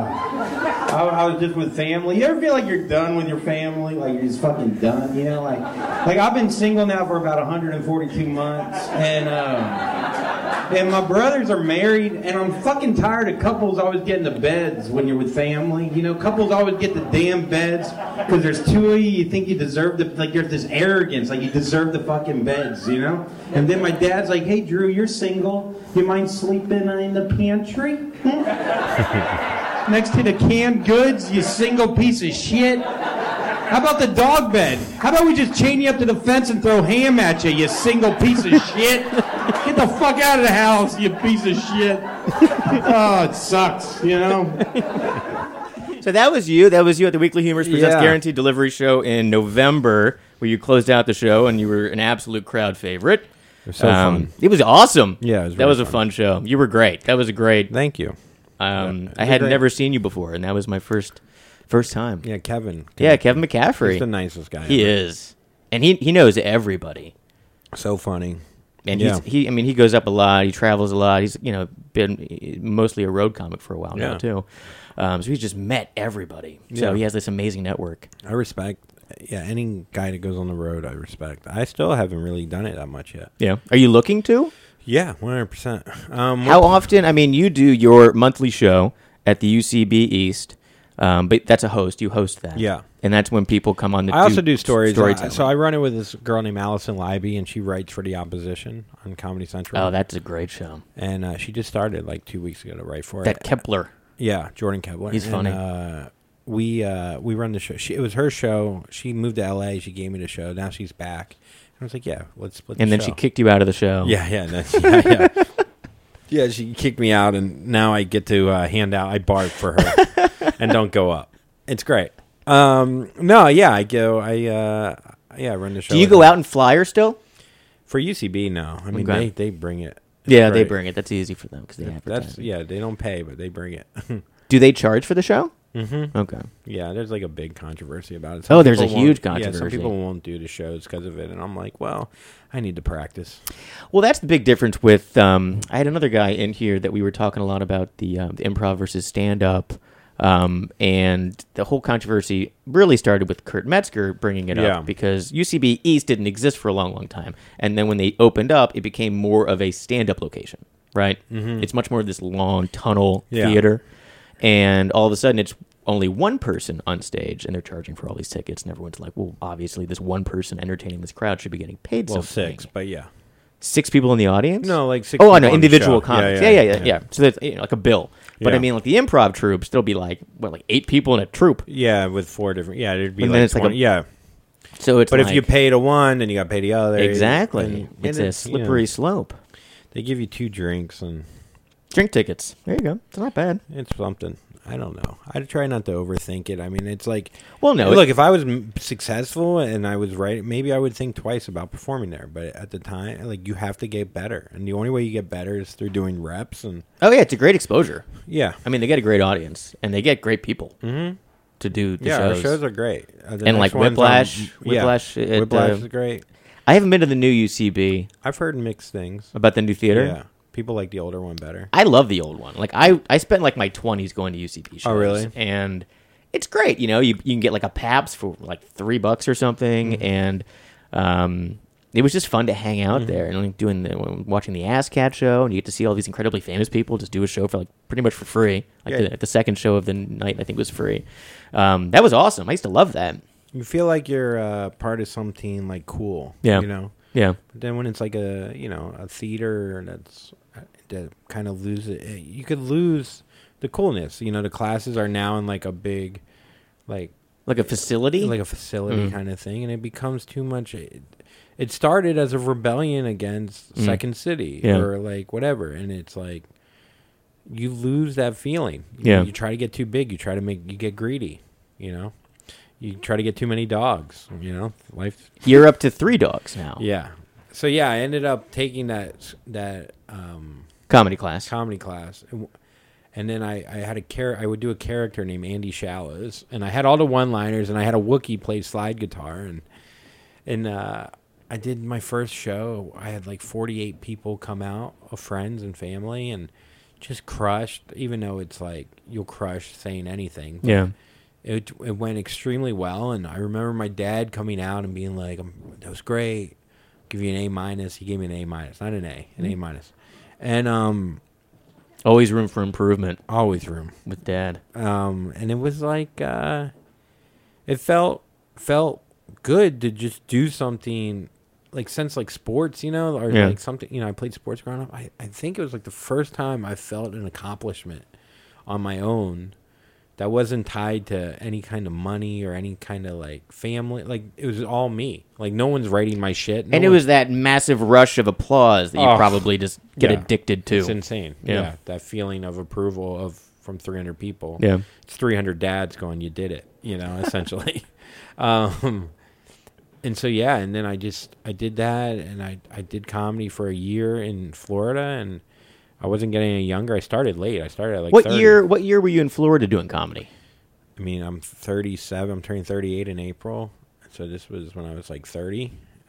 I, I was just with family. You ever feel like you're done with your family? Like you're just fucking done, you know? Like, like I've been single now for about one hundred forty-two months, and, um... And my brothers are married, and I'm fucking tired of couples always getting the beds when you're with family. You know, couples always get the damn beds because there's two of you. You think you deserve the, like, there's this arrogance, like you deserve the fucking beds, you know? And then my dad's like, hey, Drew, you're single. You mind sleeping in the pantry? Hmm? Next to the canned goods, you single piece of shit. How about the dog bed? How about we just chain you up to the fence and throw ham at you, you single piece of shit? Get the fuck out of the house, you piece of shit. Oh, it sucks, you know? So that was you. That was you at the Weekly Humorist Presents Yeah. Guaranteed Delivery show in November, where you closed out the show and you were an absolute crowd favorite. It was so fun. It was awesome. Yeah, it was that really was a fun. fun show. You were great. That was a great. Thank you. Um, Yeah, I it was had great. never seen you before, and that was my first first time. Yeah, Kevin. Yeah, Kevin McCaffrey. He's the nicest guy. He ever. is, and he he knows everybody. So funny. And Yeah. he's, he, I mean, he goes up a lot. He travels a lot. He's, you know, been mostly a road comic for a while now Yeah. too. Um, so he's just met everybody. So Yeah. he has this amazing network. I respect. Yeah, any guy that goes on the road, I respect. I still haven't really done it that much yet. Yeah. Are you looking to? Yeah, one hundred percent. Um, How often? I mean, you do your monthly show at the U C B East, um, but that's a host. You host that. Yeah. And that's when people come on. To I also do stories. Uh, storytelling. so I run it with this girl named Allison Libby, and she writes for the Opposition on Comedy Central. Oh, that's a great show. and uh, she just started like two weeks ago to write for That it. Kepler. Yeah, Jordan Kepler. He's And, funny. Uh, we uh, we run the show. She, it was her show. She moved to L A. She gave me the show. Now she's back. And I was like, yeah, let's split. And the then she show. kicked you out of the show. Yeah, yeah, that's, yeah, yeah. Yeah, she kicked me out, and now I get to uh, hand out. I bark for her, and don't go up. It's great. Um, no, yeah, I go. I uh, yeah, I run the show. Do you with go her. out and flyer still? for U C B? No, I mean Okay. they they bring it. It's Yeah, they great. bring it. That's easy for them because they advertise. That's yeah, they don't pay, but they bring it. Do they charge for the show? Mm-hmm. Okay. Yeah, there's like a big controversy about it. Oh, there's a people huge won't- Yeah, some controversy. people won't do the shows because of it, and I'm like, well, I need to practice. Well, that's the big difference with. Um, I had another guy in here that we were talking a lot about the um, the improv versus stand up, um, and the whole controversy really started with Kurt Metzger bringing it Yeah. up because U C B East didn't exist for a long, long time, and then when they opened up, it became more of a stand up location, right? Mm-hmm. It's much more of this long tunnel Yeah. theater, and all of a sudden it's only one person on stage, and they're charging for all these tickets, and everyone's like, well, obviously this one person entertaining this crowd should be getting paid Well, something. six, but yeah. Six people in the audience? No, like six Oh, I people know, on the individual show. comics. Yeah, Yeah, yeah, yeah, yeah. yeah. yeah. So that's you know, like a bill. But Yeah. I mean, like the improv troupe, there'll be like, what, like eight people in a troupe. Yeah, with four different. Yeah, there'd be And like then it's like twenty. a- yeah, So it's but like, if you pay to one, then you got to pay the other. exactly, And- it's and a it- slippery yeah. slope. They give you two drinks, and Drink tickets. There you go. It's not bad. it's something. I don't know. I try not to overthink it. I mean, it's like, Well, no. look, it- if I was m- successful and I was right, maybe I would think twice about performing there. But at the time, like, you have to get better, and the only way you get better is through doing reps. And oh yeah, it's a great exposure. yeah, I mean, they get a great audience, and they get great people mm-hmm. to do the yeah, shows. our shows are great. Uh, the And, next like, one's on- Whiplash- yeah, Whiplash at, Whiplash uh, is great. I haven't been to the new U C B I've heard mixed things. about the new theater. Yeah, people like the older one better. I love the old one. Like I, I spent like my twenties going to U C B shows. Oh, really? And it's great. You know, you you can get like a Pabst for like three bucks or something, Mm-hmm. and um, it was just fun to hang out Mm-hmm. there and like doing the watching the Ass Cat show, and you get to see all these incredibly famous people just do a show for like pretty much for free. Like Yeah. the, the second show of the night, I think was free. Um, that was awesome. I used to love that. You feel like you're uh, part of something like cool. Yeah. you know. Yeah. But then when it's like a you know a theater that's uh, that kind of lose it, eh, you could lose the coolness. You know, the classes are now in like a big, like Like a facility. like a facility Mm. kind of thing, and it becomes too much. It, it started as a rebellion against Mm. Second City Yeah. or like whatever, and it's like you lose that feeling. You, Yeah. you try to get too big. You try to make you get greedy. You know, you try to get too many dogs. You know, life. You're up to three dogs now. Yeah. So yeah, I ended up taking that that um, Comedy class. comedy class, and, w- and then I, I had a char- I would do a character named Andy Shallows, and I had all the one-liners, and I had a Wookiee play slide guitar, and and uh, I did my first show. I had like forty-eight people come out of friends and family, and just crushed. Even though it's like you'll crush saying anything. but Yeah. It it went extremely well, and I remember my dad coming out and being like, um, "That was great. Give you an A minus." He gave me an A minus, not an A, an A minus, and um, Always room for improvement always room. with Dad. Um, and it was like, uh, it felt felt good to just do something like since like sports, you know, or Yeah. like something. You know, I played sports growing up. I I think it was like the first time I felt an accomplishment on my own that wasn't tied to any kind of money or any kind of like family. Like it was all me. Like no one's writing my shit. No And it one- was that massive rush of applause that you Oh, probably just get yeah. addicted to. It's insane. Yeah. Yeah. that feeling of approval of from three hundred people. Yeah. It's three hundred dads going, "You did it," you know, essentially. um, and so yeah, and then I just I did that, and I I did comedy for a year in Florida, and I wasn't getting any younger. I started late. I started at like What thirty. year? What year were you in Florida doing comedy? I mean, I'm thirty-seven. I'm turning thirty-eight in April. So this was when I was like thirty.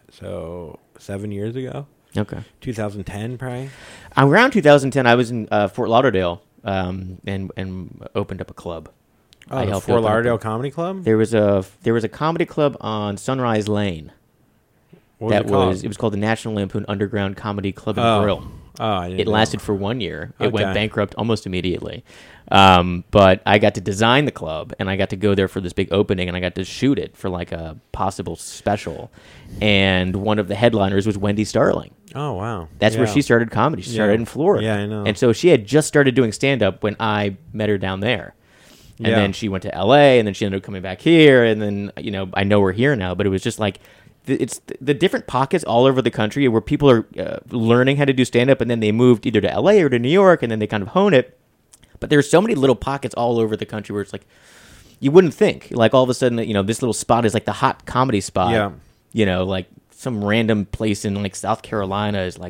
So seven years ago, Okay. two thousand ten, probably. Around two thousand ten, I was in uh, Fort Lauderdale um, and and opened up a club. Oh, I the helped Fort open up Lauderdale a- Comedy Club. There was a there was a comedy club on Sunrise Lane. What that it called? was it was called the National Lampoon Underground Comedy Club and Oh. Grill. Oh, I didn't It know. lasted for one year. It went Okay. bankrupt almost immediately. Um, but I got to design the club, and I got to go there for this big opening, and I got to shoot it for like a possible special. And one of the headliners was Wendy Starling. Oh wow, That's where Yeah. she started comedy. She started Yeah. in Florida. Yeah, I know. And so she had just started doing stand-up when I met her down there. And Yeah. then she went to L A, and then she ended up coming back here, and then, you know, I know we're here now, but it was just like, th- it's th- the different pockets all over the country where people are uh, learning how to do stand-up, and then they moved either to L A or to New York, and then they kind of hone it. But there's so many little pockets all over the country where it's like, you wouldn't think. Like, all of a sudden, you know, this little spot is like the hot comedy spot. Yeah. You know, like some random place in like South Carolina is like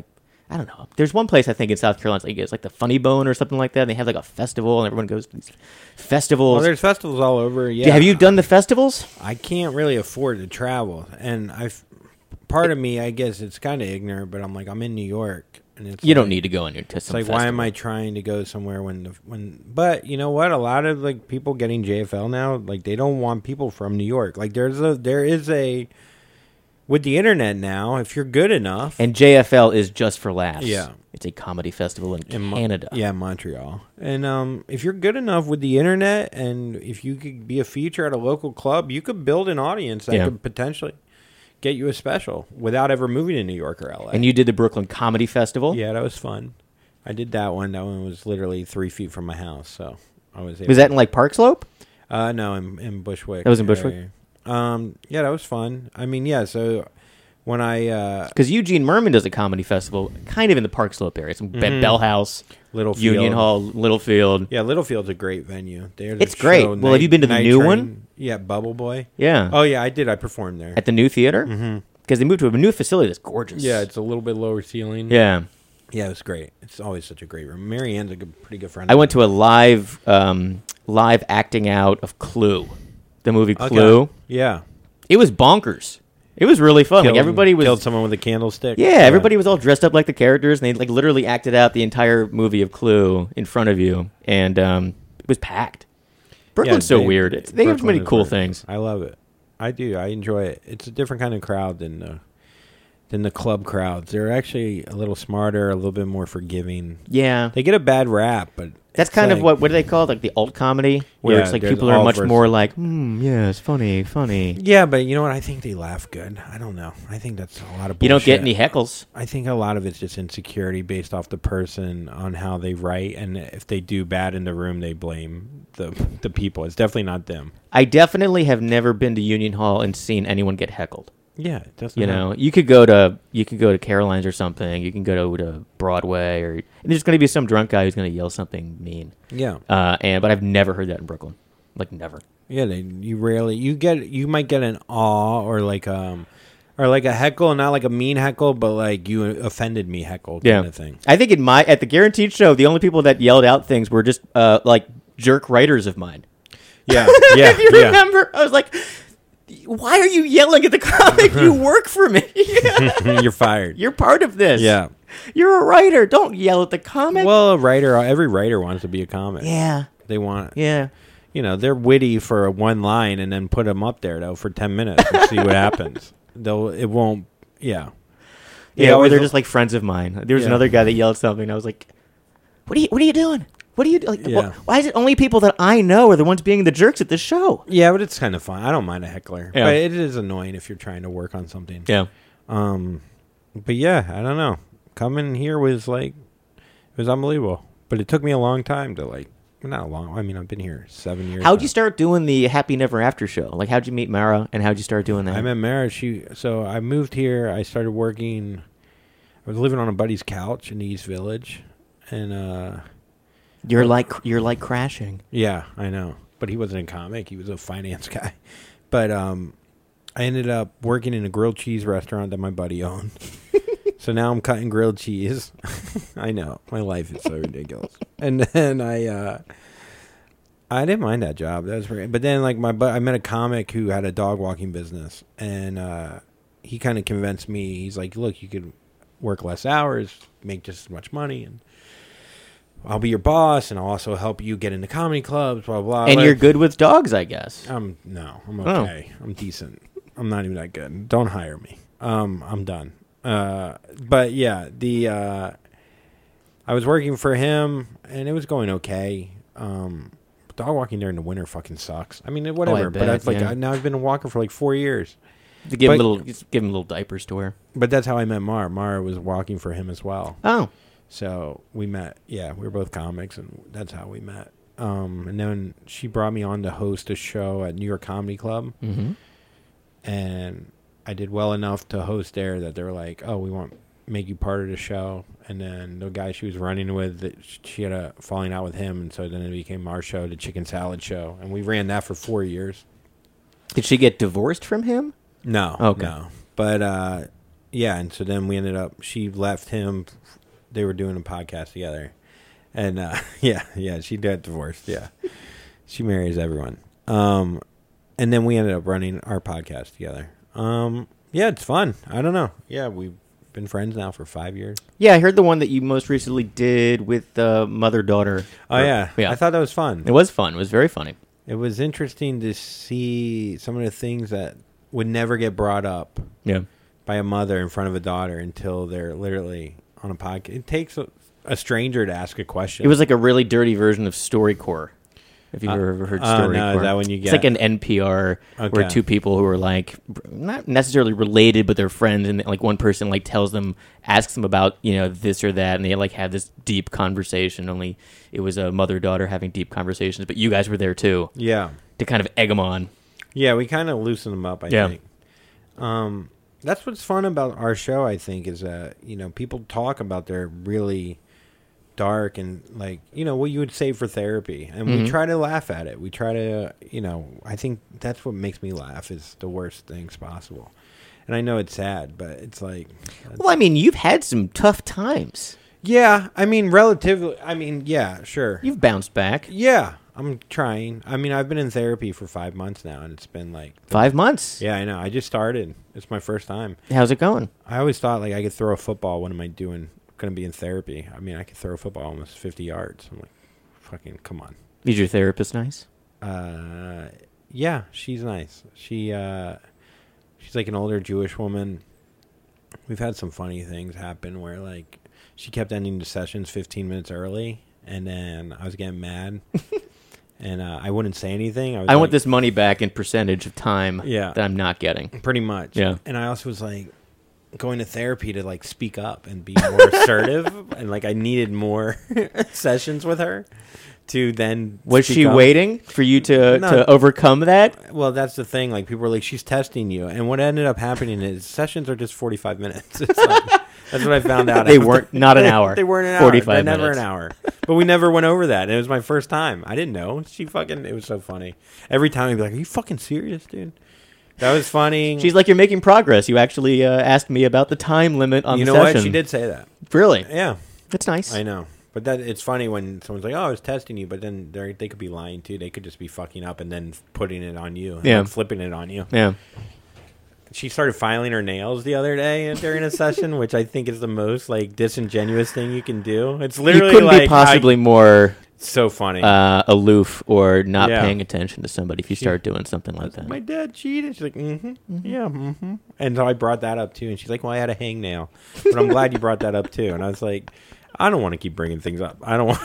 I don't know. There's one place I think in South Carolina, it's like, it's like the Funny Bone or something like that. And they have like a festival, and everyone goes to these festivals. Well, there's festivals all over. Yeah. Have you done the festivals? I can't really afford to travel, and I, part of me, I guess it's kind of ignorant, but I'm like, I'm in New York, and it's You like, don't need to go in to It's some like, festival. why am I trying to go somewhere when the when? But you know what? A lot of like people getting J F L now, like they don't want people from New York. Like there's a there is a with the internet now. If you're good enough, And J F L is just for laughs. Yeah. It's a comedy festival in, in Mo- Canada. yeah, Montreal. And um, if you're good enough with the internet, and if you could be a feature at a local club, you could build an audience that Yeah. could potentially get you a special without ever moving to New York or L A. And you did the Brooklyn Comedy Festival? Yeah, that was fun. I did that one. That one was literally three feet from my house, so I was able. Was that in like Park Slope? Uh, no, in, in Bushwick. That was in Bushwick? area. Um, yeah, that was fun. I mean, yeah. So when I uh, Because Eugene Merman does a comedy festival kind of in the Park Slope area. Some Mhm. Bell House, Littlefield, Union Hall, Littlefield. Yeah, Littlefield's a great venue. There's It's a great. show, Well, have you been to the Night new Train. one? Yeah, Bubble Boy. Yeah. Oh yeah, I did. I performed there. At the new theater? Mhm. Because they moved to a new facility that's gorgeous. Yeah, it's a little bit lower ceiling. Yeah. yeah, it's great. It's always such a great room. Mary Ann's a good, pretty good friend. I of went to a live um, live acting out of Clue, the movie mine. Clue. Okay. Yeah, It was bonkers. It was really fun. Killed- like everybody was killed someone with a candlestick. Yeah, everybody was all dressed up like the characters, and they like literally acted out the entire movie of Clue in front of you, and um, it was packed. Brooklyn's Yeah, so they- weird. It's, they have Brooklyn many is cool weird. things. I love it. I do. I enjoy it. It's a different kind of crowd than the than the club crowds. They're actually a little smarter, a little bit more forgiving. Yeah, They get a bad rap, but that's it's kind of like- what what do they call it? Like the alt comedy, where Yeah, it's like there's people are alt much versus- more like, hmm, yeah, it's funny, funny. Yeah, but you know what? I think they laugh good. I don't know. I think that's a lot of bullshit. You don't get any heckles. I think a lot of it's just insecurity based off the person on how they write, and if they do bad in the room, they blame the the people. It's definitely not them. I definitely have never been to Union Hall and seen anyone get heckled. Yeah, it doesn't. You know, you could go to you could go to Caroline's or something. You can go to, to Broadway, or and there's going to be some drunk guy who's going to yell something mean. Yeah, Uh, and but I've never heard that in Brooklyn, like never. yeah. They, you rarely you get you might get an awe or like um or like a heckle, not like a mean heckle, but like you offended me heckle kind Yeah, of thing. I think in my at the Guaranteed Show, the only people that yelled out things were just uh, like jerk writers of mine. Yeah, yeah, If you yeah. remember, I was like, "Why are you yelling at the comic? You work for me. You're fired. You're part of this. Yeah. You're a writer. Don't yell at the comic." Well, a writer, every writer wants to be a comic. yeah, They want, yeah. you know, they're witty for one line and then put them up there though for ten minutes and see what happens. They'll, it won't, yeah. Yeah, or always- they're just like friends of mine. There was Yeah. another guy that yelled something. And I was like, "What are you? What are you doing? What are you like? Yeah. wh- why is it only people that I know are the ones being the jerks at this show?" Yeah, but it's kind of fun. I don't mind a heckler, Yeah. but it is annoying if you're trying to work on something. Yeah, Um, but yeah, I don't know. Coming here was like, it was unbelievable. But it took me a long time to like, not a long. I mean, I've been here seven years. how'd now. you start doing the Happy Never After show? Like, how'd you meet Mara, and how'd you start doing that? I met Mara. She so I moved here. I started working. I was living on a buddy's couch in the East Village, and uh, you're like you're like crashing. yeah, I know. But he wasn't a comic. He was a finance guy. But um, I ended up working in a grilled cheese restaurant that my buddy owned. So now I'm cutting grilled cheese. I know my life is so ridiculous. And then I, uh, I didn't mind that job. That was great. But then like my, bu- I met a comic who had a dog walking business, and uh, he kind of convinced me. He's like, "Look, you could work less hours, make just as much money, and I'll be your boss, and I'll also help you get into comedy clubs." Blah blah. And Like, you're good with dogs, I guess. I'm no, I'm Oh. okay. I'm decent. I'm not even that good. Don't hire me. Um, I'm done. Uh, but yeah, the uh, I was working for him, and it was going okay. Um, dog walking during the winter fucking sucks. I mean, whatever. but bet, I've like yeah. I, now I've been a walker for like four years. To give him But- little, just give him little diapers to wear. But that's how I met Mara. Mara was walking for him as well. Oh, So we met. Yeah, we were both comics, and that's how we met. Um, and then she brought me on to host a show at New York Comedy Club. mm-hmm. And I did well enough to host there that they were like, "Oh, we want make you part of the show." And then the guy she was running with, that she had a falling out with him, and so then it became our show, the Chicken Salad Show, and we ran that for four years. Did she get divorced from him? No, Okay. no, but uh, yeah, and so then we ended up. She left him. They were doing a podcast together, and uh, yeah, yeah, she got divorced. Yeah, she marries everyone. Um, and then we ended up running our podcast together. Um, yeah, it's fun. I don't know. Yeah, we've been friends now for five years. Yeah, I heard the one that you most recently did with uh, mother-daughter. Oh, yeah. yeah. I thought that was fun. It was fun. It was very funny. It was interesting to see some of the things that would never get brought up Yeah. by a mother in front of a daughter until they're literally on a podcast. It takes a, a stranger to ask a question. It was like a really dirty version of StoryCorps. If you've Uh, ever heard oh, StoryCorps. no, is that when you It's get- like an N P R where Okay. two people who are like not necessarily related, but they're friends, and like one person like tells them, asks them about you know this or that, and they like have this deep conversation. Only it was a mother daughter having deep conversations, but you guys were there too Yeah. to kind of egg them on. Yeah, we kind of loosen them up, I Yeah. think. Um, that's what's fun about our show, I think, is that, you know, people talk about their really dark and, like, you know, what you would say for therapy. And Mhm. we try to laugh at it. We try to, you know, I think that's what makes me laugh is the worst things possible. And I know it's sad, but it's like... Well, I mean, you've had some tough times. Yeah, I mean, relatively... I mean, yeah, sure. You've bounced back. Yeah, I'm trying. I mean, I've been in therapy for five months now, and it's been like... Five months. Yeah, I know. I just started. It's my first time. How's it going? I always thought, like, I could throw a football. What am I doing? Going to be in therapy. I mean, I could throw a football almost fifty yards. I'm like, fucking, come on. Is your therapist nice? Uh, yeah, she's nice. She, uh, she's like an older Jewish woman. We've had some funny things happen where, like, she kept ending the sessions fifteen minutes early, and then I was getting mad, and uh, I wouldn't say anything. I, was I like, want this money back in percentage of time Yeah. that I'm not getting. pretty much. Yeah. And I also was like going to therapy to like speak up and be more assertive, and like I needed more sessions with her to then. Was speak she up. waiting for you to, No. to overcome that? Well, that's the thing. Like people were like, she's testing you, and what ended up happening is sessions are just forty-five minutes. It's like, that's what I found out. They after- weren't- not an hour. They weren't an hour. forty-five They're never minutes. an hour. But we never went over that. And it was my first time. I didn't know. She fucking. It was so funny. Every time I'd be like, "Are you fucking serious, dude?" That was funny. She's like, you're making progress. You actually uh, asked me about the time limit on you the know session. what? She did say that. Really? Yeah. That's nice. I know, but that it's funny when someone's like, "Oh, I was testing you," but then they they could be lying too. They could just be fucking up and then putting it on you, and Yeah. then flipping it on you. Yeah. She started filing her nails the other day during a session, which I think is the most like disingenuous thing you can do. It's You literally couldn't like be possibly I, more so funny. uh, aloof or not Yeah. paying attention to somebody if you She- start doing something like that. My dad cheated. She's like, mm-hmm, yeah, mm-hmm. And so I brought that up too, and she's like, "Well, I had a hangnail," but I'm glad you brought that up too. And I was like, I don't want to keep bringing things up. I don't want.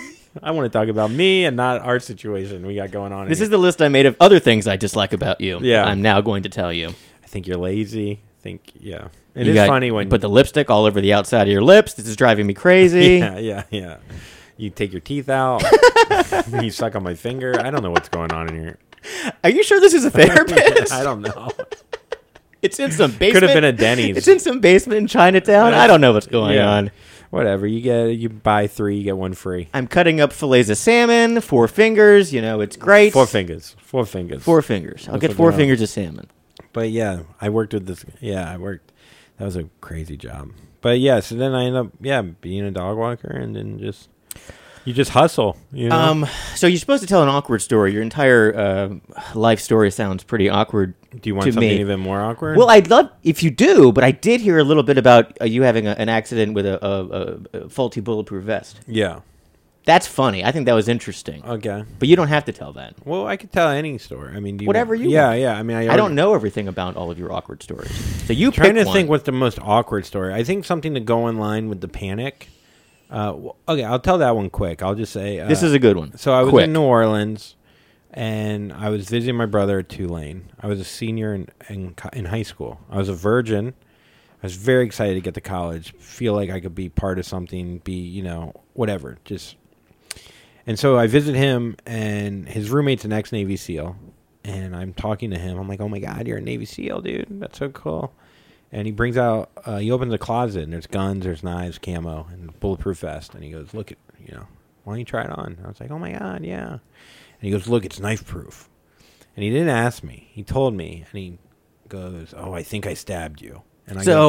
I want to talk about me and not our situation we got going on. This here. is the list I made of other things I dislike about you. Yeah. I'm now going to tell you. I think you're lazy. I think yeah. It You is got- funny when put the lipstick all over the outside of your lips. This is driving me crazy. yeah, yeah, yeah. You take your teeth out. You suck on my finger. I don't know what's going on in here. Are you sure this is a therapist? I don't know. It's in some basement. Could have been a Denny's. It's in some basement in Chinatown. I don't know what's going Yeah. on. Whatever. You get you buy three, you get one free. I'm cutting up fillets of salmon, four fingers. You know, it's great. Four fingers. Four fingers. Four fingers. I'll That's get what four they're fingers of salmon. But yeah, I worked with this. Yeah, I worked. That was a crazy job. But yeah, so then I ended up yeah being a dog walker, and then just you just hustle. You know. Um, so you're supposed to tell an awkward story. Your entire uh, life story sounds pretty awkward. Do you want to something me. even more awkward? Well, I'd love if you do, but I did hear a little bit about uh, you having a, an accident with a, a, a, a faulty bulletproof vest. yeah. That's funny. I think that was interesting. Okay. But you don't have to tell that. Well, I could tell any story. I mean, do you Whatever want- you Yeah, want. yeah. I mean, I, I don't know everything about all of your awkward stories. So you trying pick to one. think what's the most awkward story. I think something to go in line with the panic. Uh, w- okay, I'll tell that one quick. I'll just say uh, This is a good one. So I was Quick. in New Orleans, and I was visiting my brother at Tulane. I was a senior in, in co- in high school. I was a virgin. I was very excited to get to college. Feel like I could be part of something. Be you know whatever. Just and so I visit him, and his roommate's an ex-Navy SEAL. And I'm talking to him. I'm like, "Oh my God, you're a Navy SEAL, dude. That's so cool." And he brings out, uh, he opens a closet, and there's guns, there's knives, camo, and a bulletproof vest. And he goes, "Look, at you know, why don't you try it on?" I was like, "Oh my God, yeah." And he goes, "Look, it's knife proof." And he didn't ask me. He told me, and he goes, "Oh, I think I stabbed you." And I So go,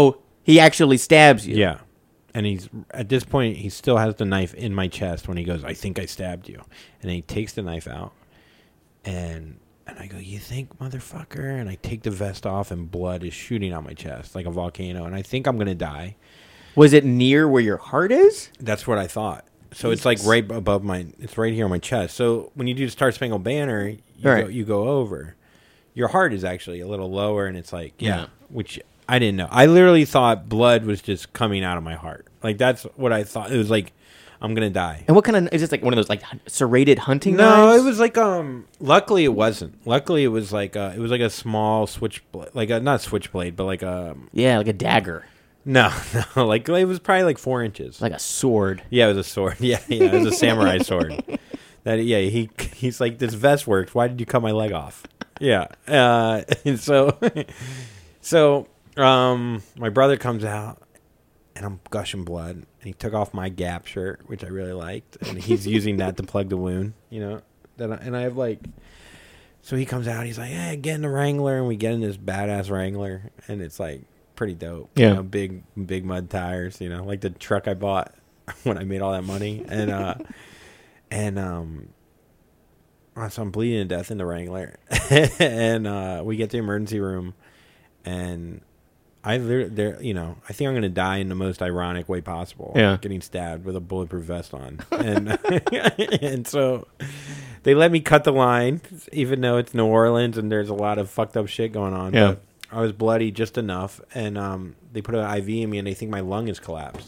He actually stabs you. Yeah. And he's at this point, he still has the knife in my chest when he goes, I think I stabbed you. And he takes the knife out. And and I go, you think, motherfucker? And I take the vest off, and blood is shooting out my chest like a volcano. And I think I'm going to die. Was it near where your heart is? That's what I thought. So Jesus. it's like right above my, it's right here on my chest. So when you do the Star Spangled Banner, you, right. go, you go over. Your heart is actually a little lower, and it's like, yeah, Yeah. which I didn't know. I literally thought blood was just coming out of my heart. Like, that's what I thought. It was like, I'm going to die. And what kind of, is this like one of those like serrated hunting No, knives? it was like, um, luckily it wasn't. Luckily it was like, uh, it was like a small switchblade, like a, not switchblade, but like a, Yeah, like a dagger. no, no, like, it was probably like four inches. Like a sword. Yeah, it was a sword. Yeah, yeah, it was a samurai sword. That yeah, he he's like, this vest works. Why did you cut my leg off? Yeah, uh, and so so um, my brother comes out, and I'm gushing blood, and he took off my Gap shirt, which I really liked, and he's using that to plug the wound. You know, that I, and I have like, so he comes out, he's like, hey, get in the Wrangler, and we get in this badass Wrangler, and it's like pretty dope. Yeah, you know, big big mud tires. You know, like the truck I bought when I made all that money, and uh, and um, so I'm bleeding to death in the Wrangler, and uh, we get to the emergency room, and I literally, there, you know, I think I'm gonna die in the most ironic way possible. Yeah, getting stabbed with a bulletproof vest on, and and so they let me cut the line, even though it's New Orleans and there's a lot of fucked up shit going on. Yeah. But I was bloody just enough, and um, they put an I V in me, and they think my lung is collapsed.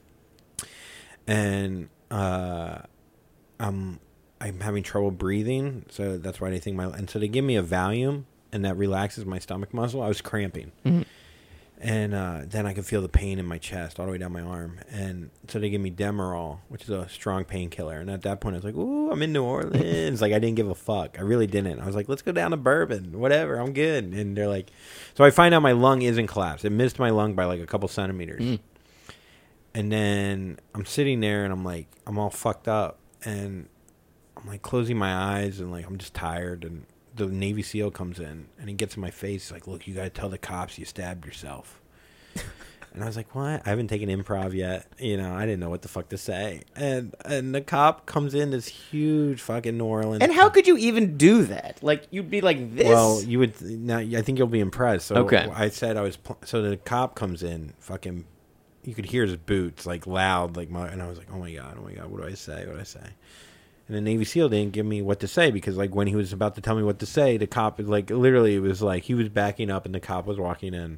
And uh, I'm I'm having trouble breathing, so that's why they think my. And so they give me a Valium, and that relaxes my stomach muscle. I was cramping, mm-hmm. and uh, then I could feel the pain in my chest all the way down my arm. And so they give me Demerol, which is a strong painkiller. And at that point, I was like, "Ooh, I'm in New Orleans!" Like, I didn't give a fuck. I really didn't. I was like, "Let's go down to Bourbon, whatever. I'm good." And they're like, so I find out my lung isn't collapsed. It missed my lung by like a couple centimeters. Mm. And then I'm sitting there, and I'm like, I'm all fucked up, and I'm like closing my eyes, and like I'm just tired. And the Navy SEAL comes in, and he gets in my face, like, "Look, you gotta tell the cops you stabbed yourself." And I was like, "What?" I haven't taken improv yet. You know, I didn't know what the fuck to say. And and the cop comes in, this huge fucking New Orleans. And how could you even do that? Like, you'd be like this. Well, you would. Now, I think you'll be impressed. So okay. I said I was. Pl- so the cop comes in, fucking. You could hear his boots, like, loud, like, my, and I was like, oh my god, oh my god, what do I say? What do I say? And the Navy SEAL didn't give me what to say, because, like, when he was about to tell me what to say, the cop, like, literally, it was like he was backing up, and the cop was walking in,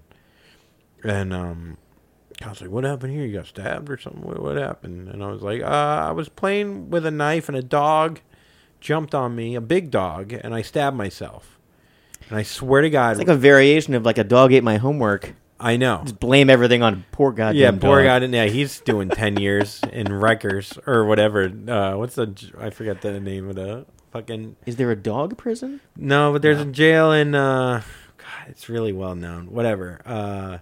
and um, I was like, what happened here? You got stabbed or something? What, what happened? And I was like, uh, I was playing with a knife, and a dog jumped on me, a big dog, and I stabbed myself. And I swear to God, it's like a variation of like a dog ate my homework. I know. Just blame everything on poor goddamn yeah, poor dog. guy. Yeah, he's doing ten years in Rikers or whatever. Uh, what's the? I forget the name of the fucking. Is there a dog prison? No, but there's no. a jail in. Uh, God, it's really well known. Whatever. Uh,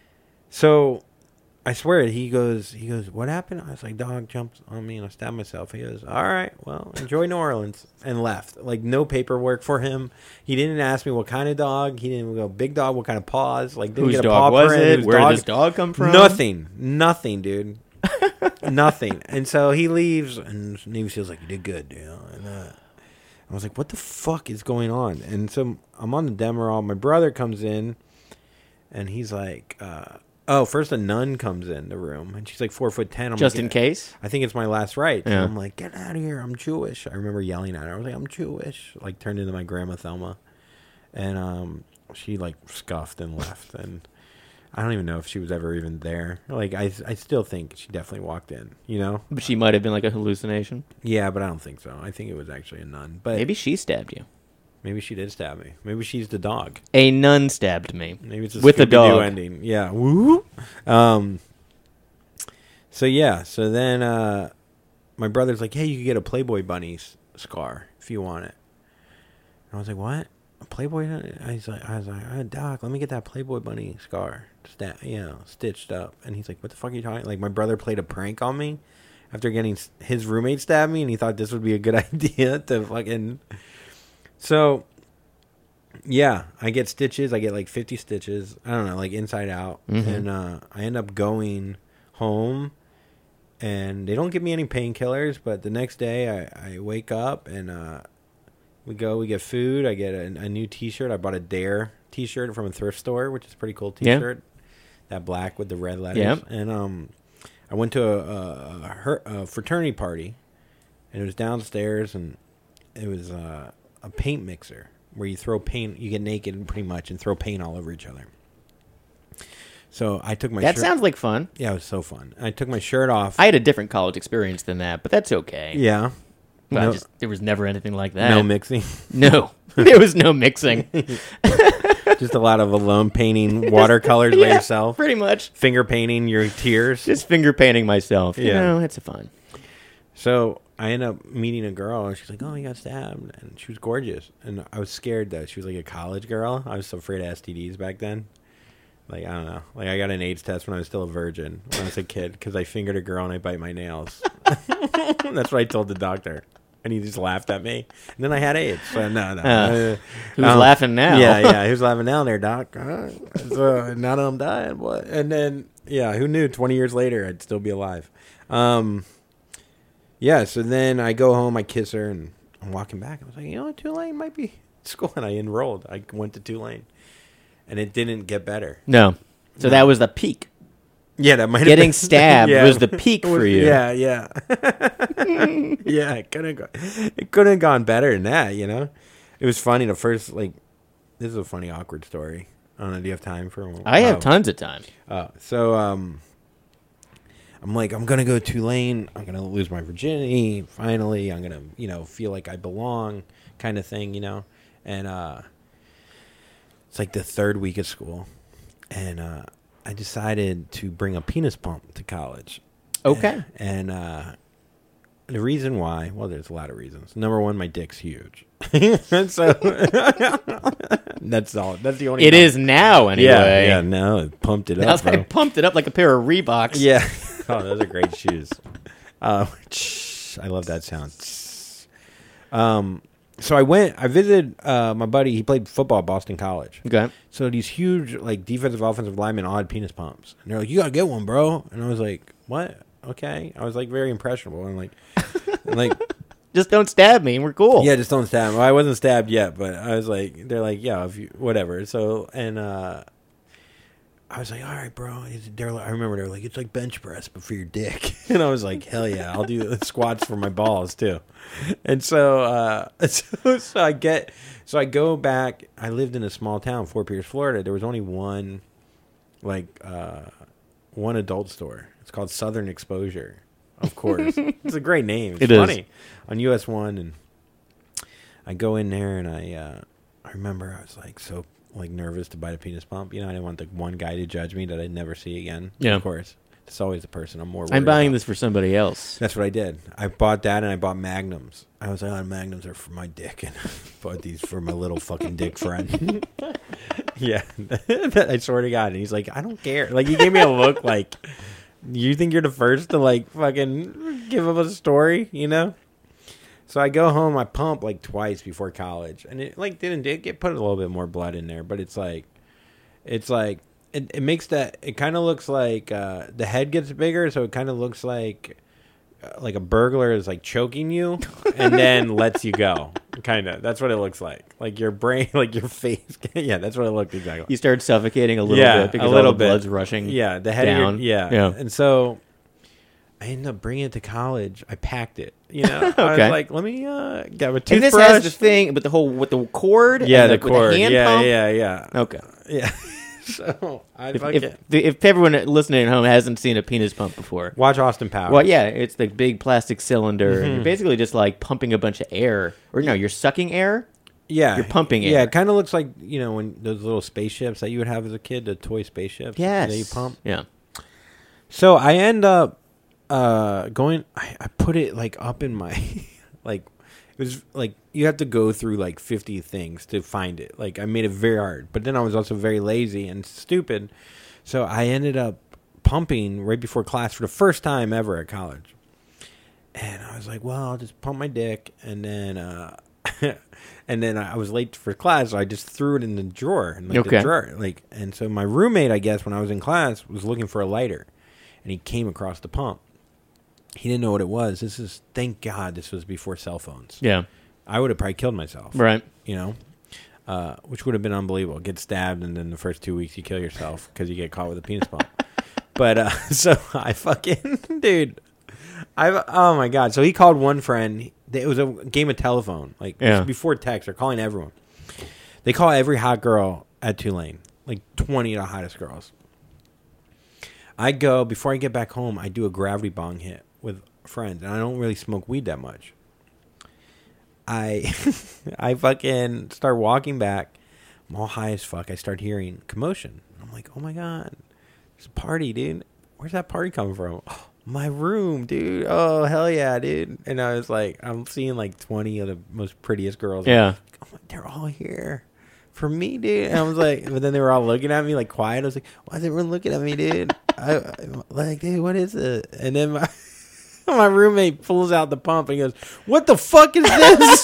so, I swear it. He goes. He goes. What happened? I was like, dog jumped on me and I stabbed myself. He goes, all right, well, enjoy New Orleans, and left. Like, no paperwork for him. He didn't ask me what kind of dog. He didn't go big dog. What kind of paws? Like, didn't whose get a dog paw was print. it? Whose Where dog? did this dog come from? Nothing. Nothing, dude. Nothing. And so he leaves, and Navy SEAL's like, you did good, dude. And uh, I was like, what the fuck is going on? And so I'm on the Demerol. My brother comes in, and he's like, uh, oh, first a nun comes in the room, and she's like four foot ten. I'm Just like, in case? I think it's my last rites. Yeah. And I'm like, get out of here. I'm Jewish. I remember yelling at her. I was like, I'm Jewish. Like, turned into my grandma Thelma. And um, she, like, scuffed and left. And I don't even know if she was ever even there. Like, I, I still think she definitely walked in, you know? But she might have been like a hallucination. Yeah, but I don't think so. I think it was actually a nun. But maybe she stabbed you. Maybe she did stab me. Maybe she's the dog. A nun stabbed me. Maybe it's a with a dog ending. Yeah. Woo. Um. So yeah. So then, uh, my brother's like, "Hey, you could get a Playboy bunny s- scar if you want it." And I was like, "What? A Playboy?" I was like, "I was like, oh, Doc, let me get that Playboy bunny scar, sta- you know, stitched up." And he's like, "What the fuck are you talking?" Like, my brother played a prank on me after getting s- his roommate stabbed me, and he thought this would be a good idea to fucking. So, Yeah, I get stitches. I get like fifty stitches. I don't know, like inside out. Mhm. And uh, I end up going home, and they don't give me any painkillers. But the next day, I, I wake up and uh, we go. We get food. I get a, a new T-shirt. I bought a Dare T-shirt from a thrift store, which is a pretty cool T-shirt. Yeah. That black with the red letters. Yeah. And um, I went to a, a, a, her- a fraternity party, and it was downstairs, and it was uh, a paint mixer where you throw paint. You get naked pretty much and throw paint all over each other. So I took my That shirt. sounds like fun. Yeah, it was so fun. I took my shirt off. I had a different college experience than that, but that's okay. yeah. Well, no, just, there was never anything like that. no mixing. No. There was no mixing. Just a lot of alone painting watercolors by Yeah, yourself. Pretty much. Finger painting your tears. Just finger painting myself. You Yeah. know, it's fun. So I ended up meeting a girl, and she's like, "Oh, you got stabbed," and she was gorgeous. And I was scared though. She was like a college girl. I was so afraid of S T Ds back then. Like I don't know. Like I got an AIDS test when I was still a virgin when I was a kid because I fingered a girl and I bite my nails. That's what I told the doctor, and he just laughed at me. And then I had AIDS. So no, no. Uh, Who's Um, laughing now? Yeah, yeah. Who's laughing now there, doc? Uh, so now that I'm dying, what? And then yeah, who knew? Twenty years later, I'd still be alive. Um. Yeah, so then I go home, I kiss her, and I'm walking back. I was like, you know what, Tulane might be school. And I enrolled. I went to Tulane. And it didn't get better. No. So No. that was the peak. Yeah, that might have Getting been. stabbed Yeah. was the peak for you. Yeah, yeah. yeah, it couldn't go, it couldn't have gone better than that, you know? It was funny. The first, like, this is a funny, awkward story. I don't know, do you have time for one? I have Oh. tons of time. Uh, so um, I'm like, I'm gonna go to Tulane. I'm gonna lose my virginity. Finally, I'm gonna, you know, feel like I belong, kind of thing, you know. And uh, it's like the third week of school, and uh, I decided to bring a penis pump to college. Okay. And uh, the reason why, well, there's a lot of reasons. Number one, my dick's huge. so that's all. That's the only. It number. is now, anyway. Yeah, yeah. No, it pumped it Now up. I Bro. pumped it up like a pair of Reeboks. Yeah. Oh, those are great shoes. Uh, I love that sound. Um, so I went. I visited uh, my buddy. He played football at Boston College. Okay. So these huge, like, defensive, offensive linemen all had penis pumps, and they're like, "You gotta get one, bro." And I was like, "What? Okay." I was like very impressionable, and like, and like, Just don't stab me, and we're cool. yeah, just don't stab. Well, I wasn't stabbed yet, but I was like, they're like, yeah, if you, whatever. So, and uh, I was like, all right, bro. They're like, I remember they were like, it's like bench press, but for your dick. And I was like, hell yeah, I'll do squats for my balls too. And so, uh, so, so I get, so I go back. I lived in a small town, Fort Pierce, Florida. There was only one, like, uh, one adult store. It's called Southern Exposure. Of course. It's a great name. It's It is. funny. On U S one, and I go in there, and I uh, I remember I was like so like nervous to buy a penis pump. You know, I didn't want the one guy to judge me that I'd never see again. Yeah. Of course. It's always the person I'm more worried I'm buying about. this for somebody else. That's what I did. I bought that, and I bought Magnums. I was like, oh, Magnums are for my dick, and I bought these for my little fucking dick friend. Yeah. I swear to God. And he's like, I don't care. Like, he gave me a look like, you think you're the first to, like, fucking give him a story, you know? So I go home, I pump, like, twice before college. And it, like, didn't it get put a little bit more blood in there. But it's like, it's like, it, it makes that, it kind of looks like, uh, the head gets bigger. So it kind of looks like, uh, like a burglar is, like, choking you and then lets you go. Kind of. That's what it looks like. Like your brain, like your face. Yeah, that's what it looked exactly. You start suffocating a little Yeah, bit because a all little the bit. blood's rushing. Yeah, the head down. of your, yeah. Yeah. And so I ended up bringing it to college. I packed it. You know, I Okay. was like, let me uh, get a And toothbrush. this has the thing with the whole with the cord. yeah, and the with cord. hand yeah, pump. yeah, yeah, Okay. yeah. So I If, fucking if, the, if everyone listening at home hasn't seen a penis pump before, watch Austin Powers. well, yeah, it's the big plastic cylinder, and Mhm. you're basically just like pumping a bunch of air, or no, you're sucking air. yeah, you're pumping Yeah, air. it kind of looks like, you know, when those little spaceships that you would have as a kid, the toy spaceships. Yes. that you pump. Yeah. So I end up uh, going. I, I put it like up in my like. It was like you have to go through like fifty things to find it. Like I made it very hard, but then I was also very lazy and stupid. So I ended up pumping right before class for the first time ever at college. And I was like, well, I'll just pump my dick, and then uh, and then I was late for class, so I just threw it in the drawer. In, like, Okay. the drawer, like, and so my roommate, I guess, when I was in class, was looking for a lighter, and he came across the pump. He didn't know what it was. This is, thank God, this was before cell phones. Yeah. I would have probably killed myself. Right. You know, uh, which would have been unbelievable. Get stabbed, and then the first two weeks you kill yourself because you get caught with a penis pump. But uh, so I fucking dude, I oh my God. So he called one friend. It was a game of telephone, like Yeah. before text. They're calling everyone. They call every hot girl at Tulane, like twenty of the hottest girls. I go before I get back home. I do a gravity bong hit with friends, and I don't really smoke weed that much. I I fucking start walking back. I'm all high as fuck. I start hearing commotion. I'm like, oh my God, there's a party, dude. Where's that party coming from? Oh, my room, dude. Oh, hell yeah, dude. And I was like, I'm seeing like twenty of the most prettiest girls. Yeah. Oh, they're all here for me, dude. And I was like, but then they were all looking at me like quiet. I was like, why is everyone looking at me, dude? I, I like, dude, what is it? And then my my roommate pulls out the pump and he goes, what the fuck is this?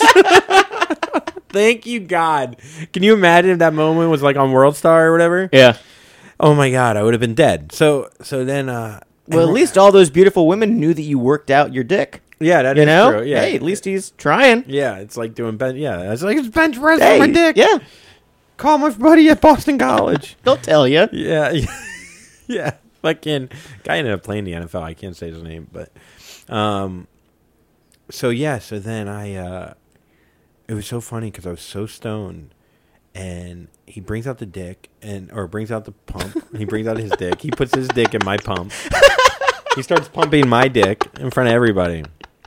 Thank you, God. Can you imagine if that moment was like on World Star or whatever? Yeah. Oh my God, I would have been dead. So so then uh Well, at least all those beautiful women knew that you worked out your dick. yeah, that You is know? true. Yeah. Hey, at least he's trying. Yeah, it's like doing bench. Yeah, it's like it's bench press Hey, on my dick. yeah. Call my buddy at Boston College. They'll tell you. Yeah, yeah, yeah. Fucking guy ended up playing the N F L. I can't say his name, but um, so yeah. So then I, uh, it was so funny because I was so stoned, and he brings out the dick and or brings out the pump. He brings out his dick. He puts his dick in my pump. He starts pumping my dick in front of everybody.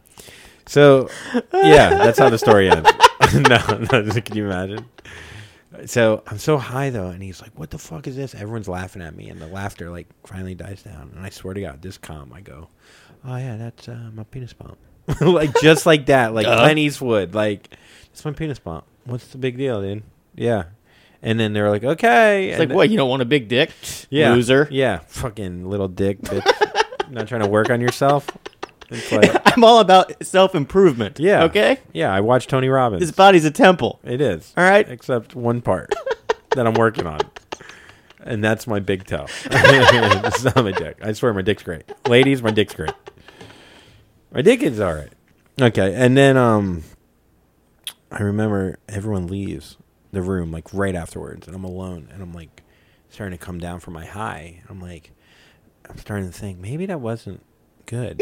So yeah, that's how the story ends. no, no, can you imagine? So I'm so high though, and he's like, "What the fuck is this?" Everyone's laughing at me, and the laughter like finally dies down. And I swear to God, this calm, I go, "Oh yeah, that's uh, my penis pump," like just like that, like Duh. Clint Eastwood, like it's my penis pump. What's the big deal, dude? Yeah, and then they're like, "Okay," It's and like, what, you don't want a big dick? yeah, Loser. yeah, fucking little dick, bitch. Not trying to work on yourself. It's like, I'm all about self-improvement. yeah, Okay? yeah. I watch Tony Robbins. This body's a temple. It is. All right? Except one part that I'm working on. And that's my big toe. It's not my dick. I swear my dick's great. Ladies, my dick's great. My dick is all right. Okay. And then um, I remember everyone leaves the room like right afterwards. And I'm alone. And I'm like starting to come down from my high. I'm like, I'm starting to think maybe that wasn't good.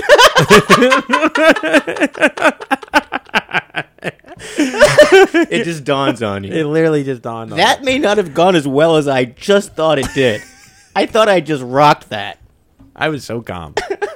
It just dawns on you. It literally just dawned on me. That may not have gone as well as I just thought it did. I thought I just rocked that. I was so calm.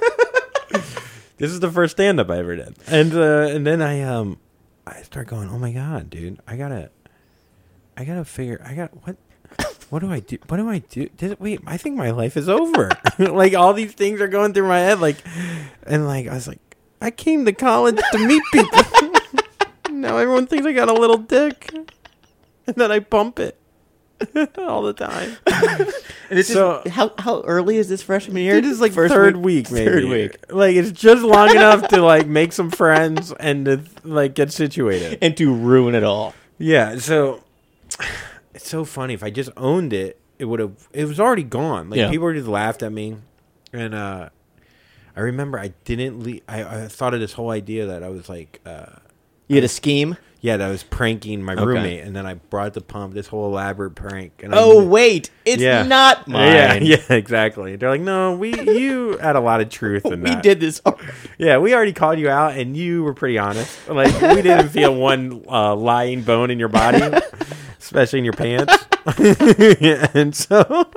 This is the first stand up I ever did. And uh, and then I um I start going, "Oh my God, dude. I got to I got to figure I got what what do I do? What do I do? Did, wait, I think my life is over." Like all these things are going through my head like and like I was like, "I came to college to meet people." Now everyone thinks I got a little dick. And then I pump it all the time. And this So- is, how how early is this freshman year? It is like First third week, maybe. Third week. Like it's just long enough to like make some friends and to like get situated. And to ruin it all. Yeah, so it's so funny. If I just owned it, it would have. It was already gone. Like Yeah. people just laughed at me, and uh, I remember I didn't. Le- I, I thought of this whole idea that I was like, uh, You had a scheme? yeah, that I was pranking my Okay. roommate, and then I brought the pump. This whole elaborate prank. And I Oh, knew- wait. It's Yeah. not mine. Yeah, yeah, exactly. They're like, no, we you had a lot of truth in We that. did this. already. Yeah, we already called you out, and you were pretty honest. Like, we didn't feel one uh, lying bone in your body, especially in your pants. And so,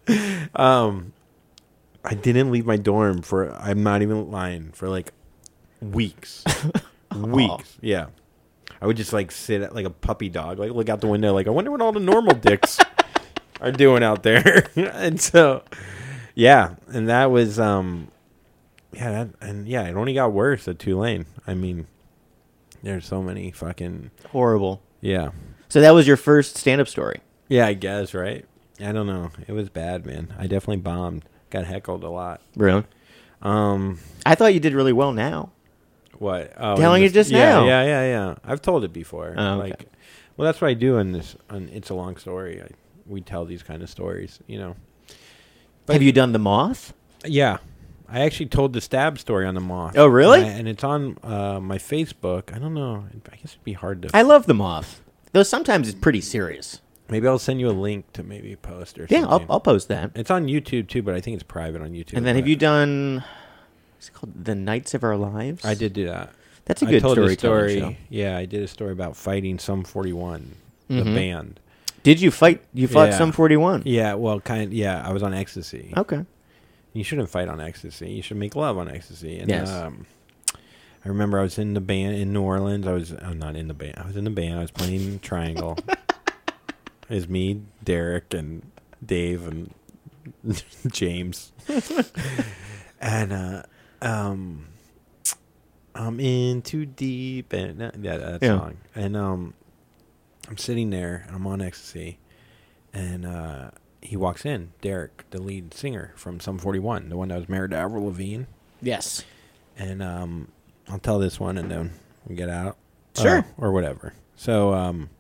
um, I didn't leave my dorm for, I'm not even lying, for like weeks. Weeks, yeah. I would just like sit at, like a puppy dog, like look out the window, like, I wonder what all the normal dicks are doing out there. And so, yeah, and that was, um, yeah, that, and yeah, it only got worse at Tulane. I mean, there's so many fucking, Horrible. yeah. So that was your first stand-up story. Yeah, I guess, right? I don't know. It was bad, man. I definitely bombed. Got heckled a lot. Really? Um, I thought you did really well now. What? Oh, Telling in it just yeah, now. Yeah, yeah, yeah. I've told it before. Oh, okay. Like, well, that's what I do in this. On It's a Long Story. I, we tell these kind of stories, you know. But Have you done The Moth? Yeah, I actually told the stab story on the Moth. Oh, really? And, I, and it's on uh, my Facebook. I don't know. I guess it'd be hard to. I love The Moth. Though sometimes it's pretty serious. Maybe I'll send you a link to maybe post or Yeah, something. I'll, I'll post that. It's on YouTube too, but I think it's private on YouTube. And then have but you done, what's it called, The Nights of Our Lives? I did do that. That's a I good told a storytelling story. show. Yeah, I did a story about fighting Sum forty-one, Mhm. the band. Did you fight? You fought Yeah. Sum forty-one? Yeah, well, kind. Yeah, I was on ecstasy. Okay. You shouldn't fight on ecstasy. You should make love on ecstasy. And, Yes. Um, I remember I was in the band in New Orleans. I was I'm not in the band. I was in the band. I was playing Triangle. It was me, Derek, and Dave, and James. and uh, um, I'm in too deep, and uh, yeah, that Yeah. song. And um, I'm sitting there, and I'm on ecstasy, and uh, he walks in, Derek, the lead singer from Sum forty-one, the one that was married to Avril Lavigne. Yes. And um, I'll tell this one, and then we get out. Sure. Uh, or whatever. So um,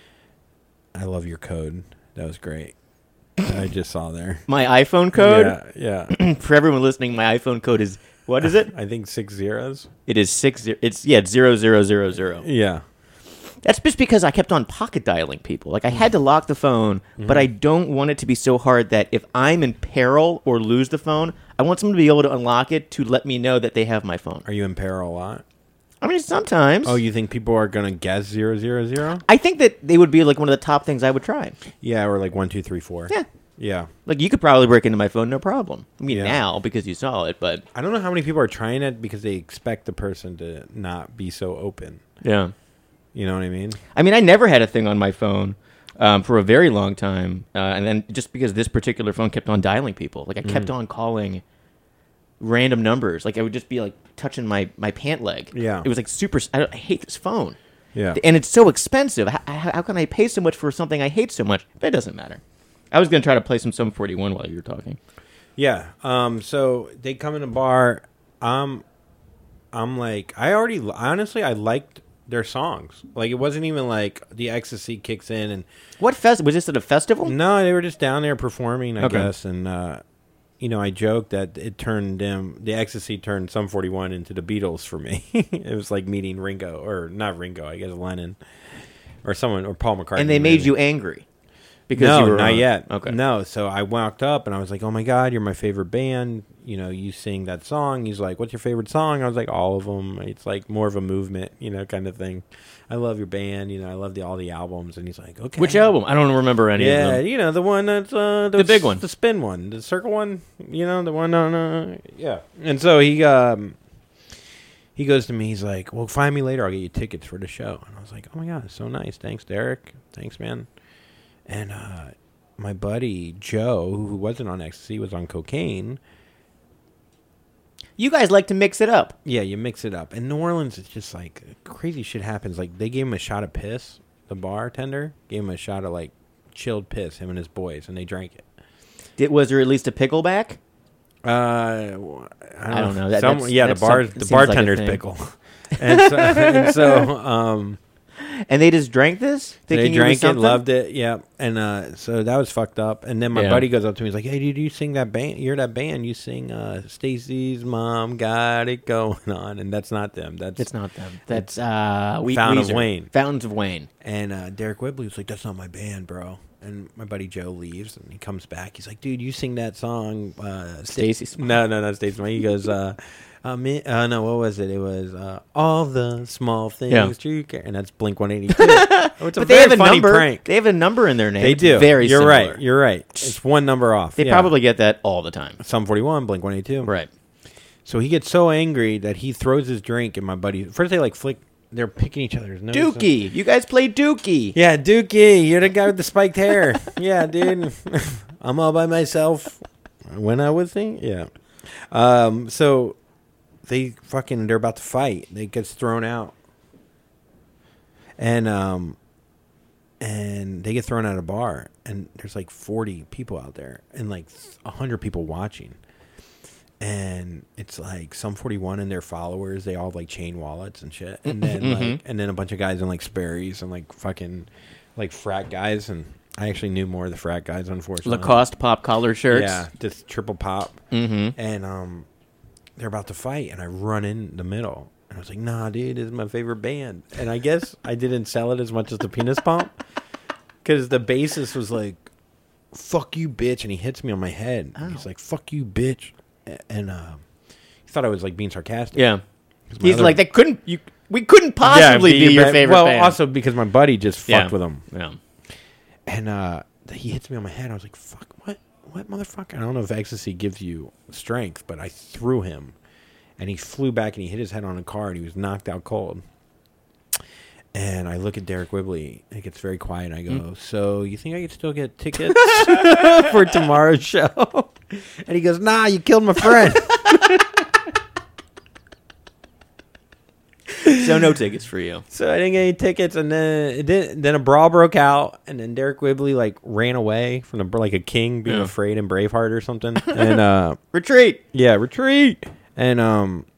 I love your code. That was great. I just saw there. My iPhone code? Yeah, yeah. For everyone listening, my iPhone code is, what is it? I think six zeros. It is six, zero, it's, yeah, it's zero, zero, zero, zero. Yeah. That's just because I kept on pocket dialing people. Like, I had to lock the phone, Mm-hmm. but I don't want it to be so hard that if I'm in peril or lose the phone, I want someone to be able to unlock it to let me know that they have my phone. Are you in peril a lot? I mean, sometimes. Oh, you think people are going to guess zero, zero, zero? I think that they would be, like, one of the top things I would try. Yeah, or like one, two, three, four. Yeah. Yeah. Like, you could probably break into my phone, no problem. I mean, Yeah. now, because you saw it, but... I don't know how many people are trying it because they expect the person to not be so open. Yeah. You know what I mean? I mean, I never had a thing on my phone um, for a very long time, uh, and then just because this particular phone kept on dialing people, like I kept Mm. on calling random numbers. Like I would just be like touching my, my pant leg. Yeah. It was like super. I, don't, I hate this phone. Yeah. And it's so expensive. How, how, how can I pay so much for something I hate so much? But it doesn't matter. I was gonna try to play some Sum forty-one while you were talking. Yeah. Um. So they come in a bar. Um. I'm like, I already honestly, I liked their songs. Like, it wasn't even like the ecstasy kicks in and What fest was this at a festival? no, they were just down there performing, I Okay. guess. And uh, you know, I joked that it turned them, the ecstasy turned Sum forty-one into the Beatles for me. It was like meeting Ringo, or not Ringo, I guess Lennon, or someone, or Paul McCartney. And they made maybe. you angry because no, you were not on- yet. Okay. No, so I walked up and I was like, "Oh my God, you're my favorite band. You know, you sing that song." He's like, "What's your favorite song?" I was like, "All of them." It's like more of a movement, you know, kind of thing. I love your band. You know, I love the, all the albums. And he's like, "Okay." Which album? I don't remember any of Yeah, them. you know, the one that's uh, The big one. the spin one, the circle one. You know, the one on uh, yeah. And so he um he goes to me. He's like, "Well, find me later. I'll get you tickets for the show." And I was like, "Oh my God, so nice. Thanks, Derek. Thanks, man." And uh, my buddy Joe, who wasn't on ecstasy, was on cocaine. You guys like to mix it up. Yeah, you mix it up. In New Orleans, it's just like crazy shit happens. Like they gave him a shot of piss. The bartender gave him a shot of like chilled piss. Him and his boys, and they drank it. Did, was there at least a pickleback? Uh, I don't, I don't know. That- Some- that's- yeah, that's the bar, some- the seems like a bartender's thing. pickle. and so, and so um, And they just drank this? they Thinking drank was it, something? loved it. Yeah, and uh, so that was fucked up. And then my Yeah. buddy goes up to me. He's like, "Hey, dude, you sing that band? You're that band. You sing uh, Stacy's Mom Got It Going On." And that's not them. That's It's not them. That's uh, we, Fountain of Weezer. Wayne. Fountains of Wayne. And uh, Derek Whibley was like, "That's not my band, bro." And my buddy Joe leaves, and he comes back. He's like, "Dude, you sing that song, uh, Stacy's Mom. No, no, not Stacy's Mom. He goes, uh, uh, me, uh, no, what was it? It was uh, all the small things Yeah. you care, and that's Blink One Eighty Two. It's a But very they have a funny number. prank. They have a number in their name. They It's do. Very You're similar. right. You're right. It's one number off. They Yeah. probably get that all the time. Sum forty-one, Blink One Eighty Two. Right. So he gets so angry that he throws his drink, and my buddy first they like flick. They're picking each other's nose. Dookie. You guys play Dookie. Yeah, Dookie, you're the guy with the spiked hair. Yeah, dude. I'm all by myself. When I was singing? Yeah. Um, so they fucking, they're about to fight. They gets thrown out. And, um, and they get thrown out of a bar. And there's like forty people out there and like one hundred people watching. and it's like Sum forty-one and their followers. They all have like chain wallets and shit. And then mm-hmm. like, and then a bunch of guys in like Sperry's and like fucking like frat guys. And I actually knew more of the frat guys, unfortunately. Lacoste pop collar shirts. Yeah, just triple pop. Mm-hmm. And um, they're about to fight, and I run in the middle. And I was like, nah, dude, this is my favorite band. And I guess I didn't sell it as much as the Penis Pump, because the bassist was like, fuck you, bitch. And he hits me on my head. Oh. He's like, fuck you, bitch. And uh, he thought I was like being sarcastic. Yeah. He's other... like, they couldn't, you, we couldn't possibly yeah, be, be your favorite well, band. Well, also because my buddy just fucked yeah. with him. Yeah. And uh, he hits me on my head. I was like, fuck, what? What, motherfucker? I don't know if ecstasy gives you strength, but I threw him. And he flew back and he hit his head on a car and he was knocked out cold. And I look at Derek Whibley and it gets very quiet. And I go, mm. so you think I could still get tickets for tomorrow's show? And he goes, nah, you killed my friend. So no tickets for you. So I didn't get any tickets, and then it did, then a brawl broke out, and then Derek Whibley like ran away from the like a king being yeah. afraid in Braveheart or something. And uh, retreat, yeah, retreat, and um,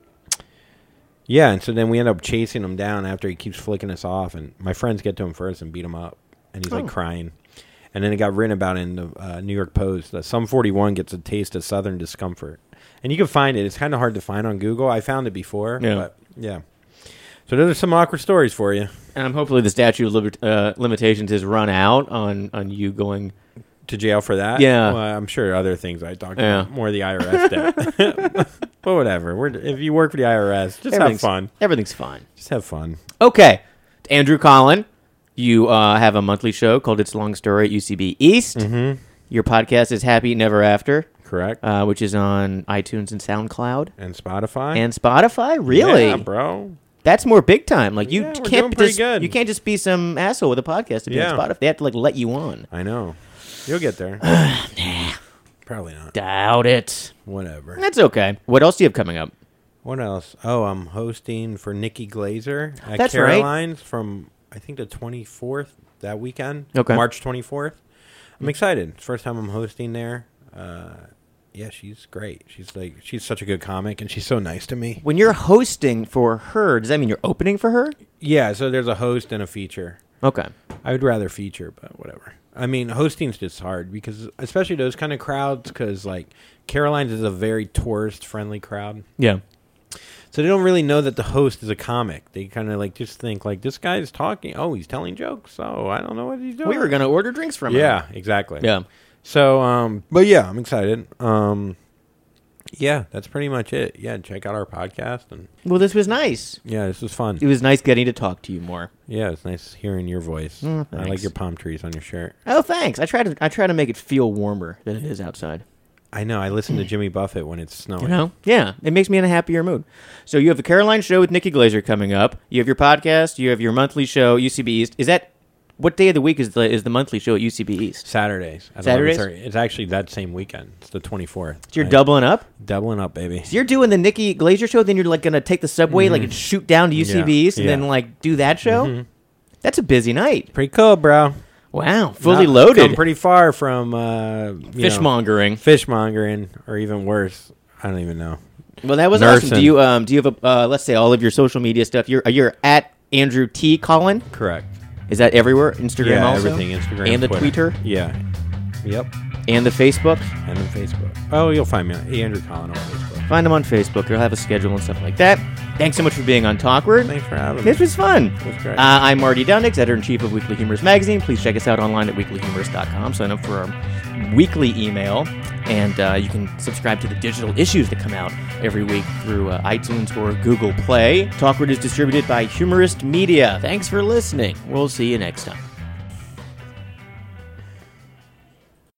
yeah, and so then we end up chasing him down after he keeps flicking us off, and my friends get to him first and beat him up, and he's oh. like crying, and then it got written about in the uh, New York Post that Sum forty-one gets a taste of Southern discomfort, and you can find it. It's kind of hard to find on Google. I found it before, yeah. but yeah. So those are some awkward stories for you. And um, hopefully the statute of liber- uh, limitations has run out on, on you going to jail for that. Yeah, well, I'm sure other things I talked yeah. about, more the I R S debt. But whatever. We're, if you work for the I R S, just have fun. Everything's fine. Just have fun. Okay, Andrew Collin, you uh, have a monthly show called It's a Long Story at U C B East. Mm-hmm. Your podcast is Happy Never After. Correct. Uh, which is on iTunes and SoundCloud and Spotify. And Spotify, really? Yeah, bro. That's more big time. Like you yeah, can't just good. you can't just be some asshole with a podcast to be yeah. on Spotify. They have to like let you on. I know. You'll get there. Nah. Probably not. Doubt it. Whatever. That's okay. What else do you have coming up? What else? Oh, I'm hosting for Nikki Glazer at That's Caroline's right. from I think the twenty-fourth that weekend. Okay. March twenty-fourth. I'm excited. It's the first time I'm hosting there. Uh, yeah, she's great. She's like she's such a good comic, and she's so nice to me. When you're hosting for her, does that mean you're opening for her? Yeah, so there's a host and a feature. Okay. I would rather feature, but whatever. I mean, hosting's just hard because, especially those kind of crowds, because like Caroline's is a very tourist-friendly crowd. Yeah. So they don't really know that the host is a comic. They kind of like just think like this guy's talking. Oh, he's telling jokes. Oh, I don't know what he's doing. We were gonna order drinks from him. Yeah, exactly. Yeah. So, um, but yeah, I'm excited. Um, yeah, that's pretty much it. Yeah, check out our podcast and. Well, this was nice. Yeah, this was fun. It was nice getting to talk to you more. Yeah, it's nice hearing your voice. Mm, I like your palm trees on your shirt. Oh, thanks. I try to I try to make it feel warmer than it is outside. I know. I listen to Jimmy Buffett when it's snowing. You know? Yeah. It makes me in a happier mood. So you have the Caroline show with Nikki Glazer coming up. You have your podcast. You have your monthly show, U C B East. Is that, what day of the week is the is the monthly show at U C B East? Saturdays. At Saturdays? It's actually that same weekend. It's the twenty-fourth. So you're I, doubling up? Doubling up, baby. So you're doing the Nikki Glazer show, then you're like going to take the subway, mm-hmm. like and shoot down to U C B yeah. East and yeah. then like do that show? Mm-hmm. That's a busy night. Pretty cool, bro. Wow, fully Not, loaded. Come pretty far from uh, fishmongering, know, fishmongering, or even worse. I don't even know. Well, that was Nursing. awesome. Do you um do you have a uh, let's say all of your social media stuff? You're you're at Andrew T. Collin. Correct. Is that everywhere? Instagram, yeah, also? everything. Instagram and the Twitter. Twitter. Yeah. Yep. And the Facebook. And the Facebook. Oh, you'll find me on Andrew Collin on Facebook. Find him on Facebook. You'll have a schedule and stuff like that. Thanks so much for being on Talkward. Thanks for having me. This was fun. It was great. Uh, I'm Marty Dundix, editor-in-chief of Weekly Humorist Magazine. Please check us out online at weekly humorist dot com. Sign up for our weekly email, and uh, you can subscribe to the digital issues that come out every week through uh, iTunes or Google Play. Talkward is distributed by Humorist Media. Thanks for listening. We'll see you next time.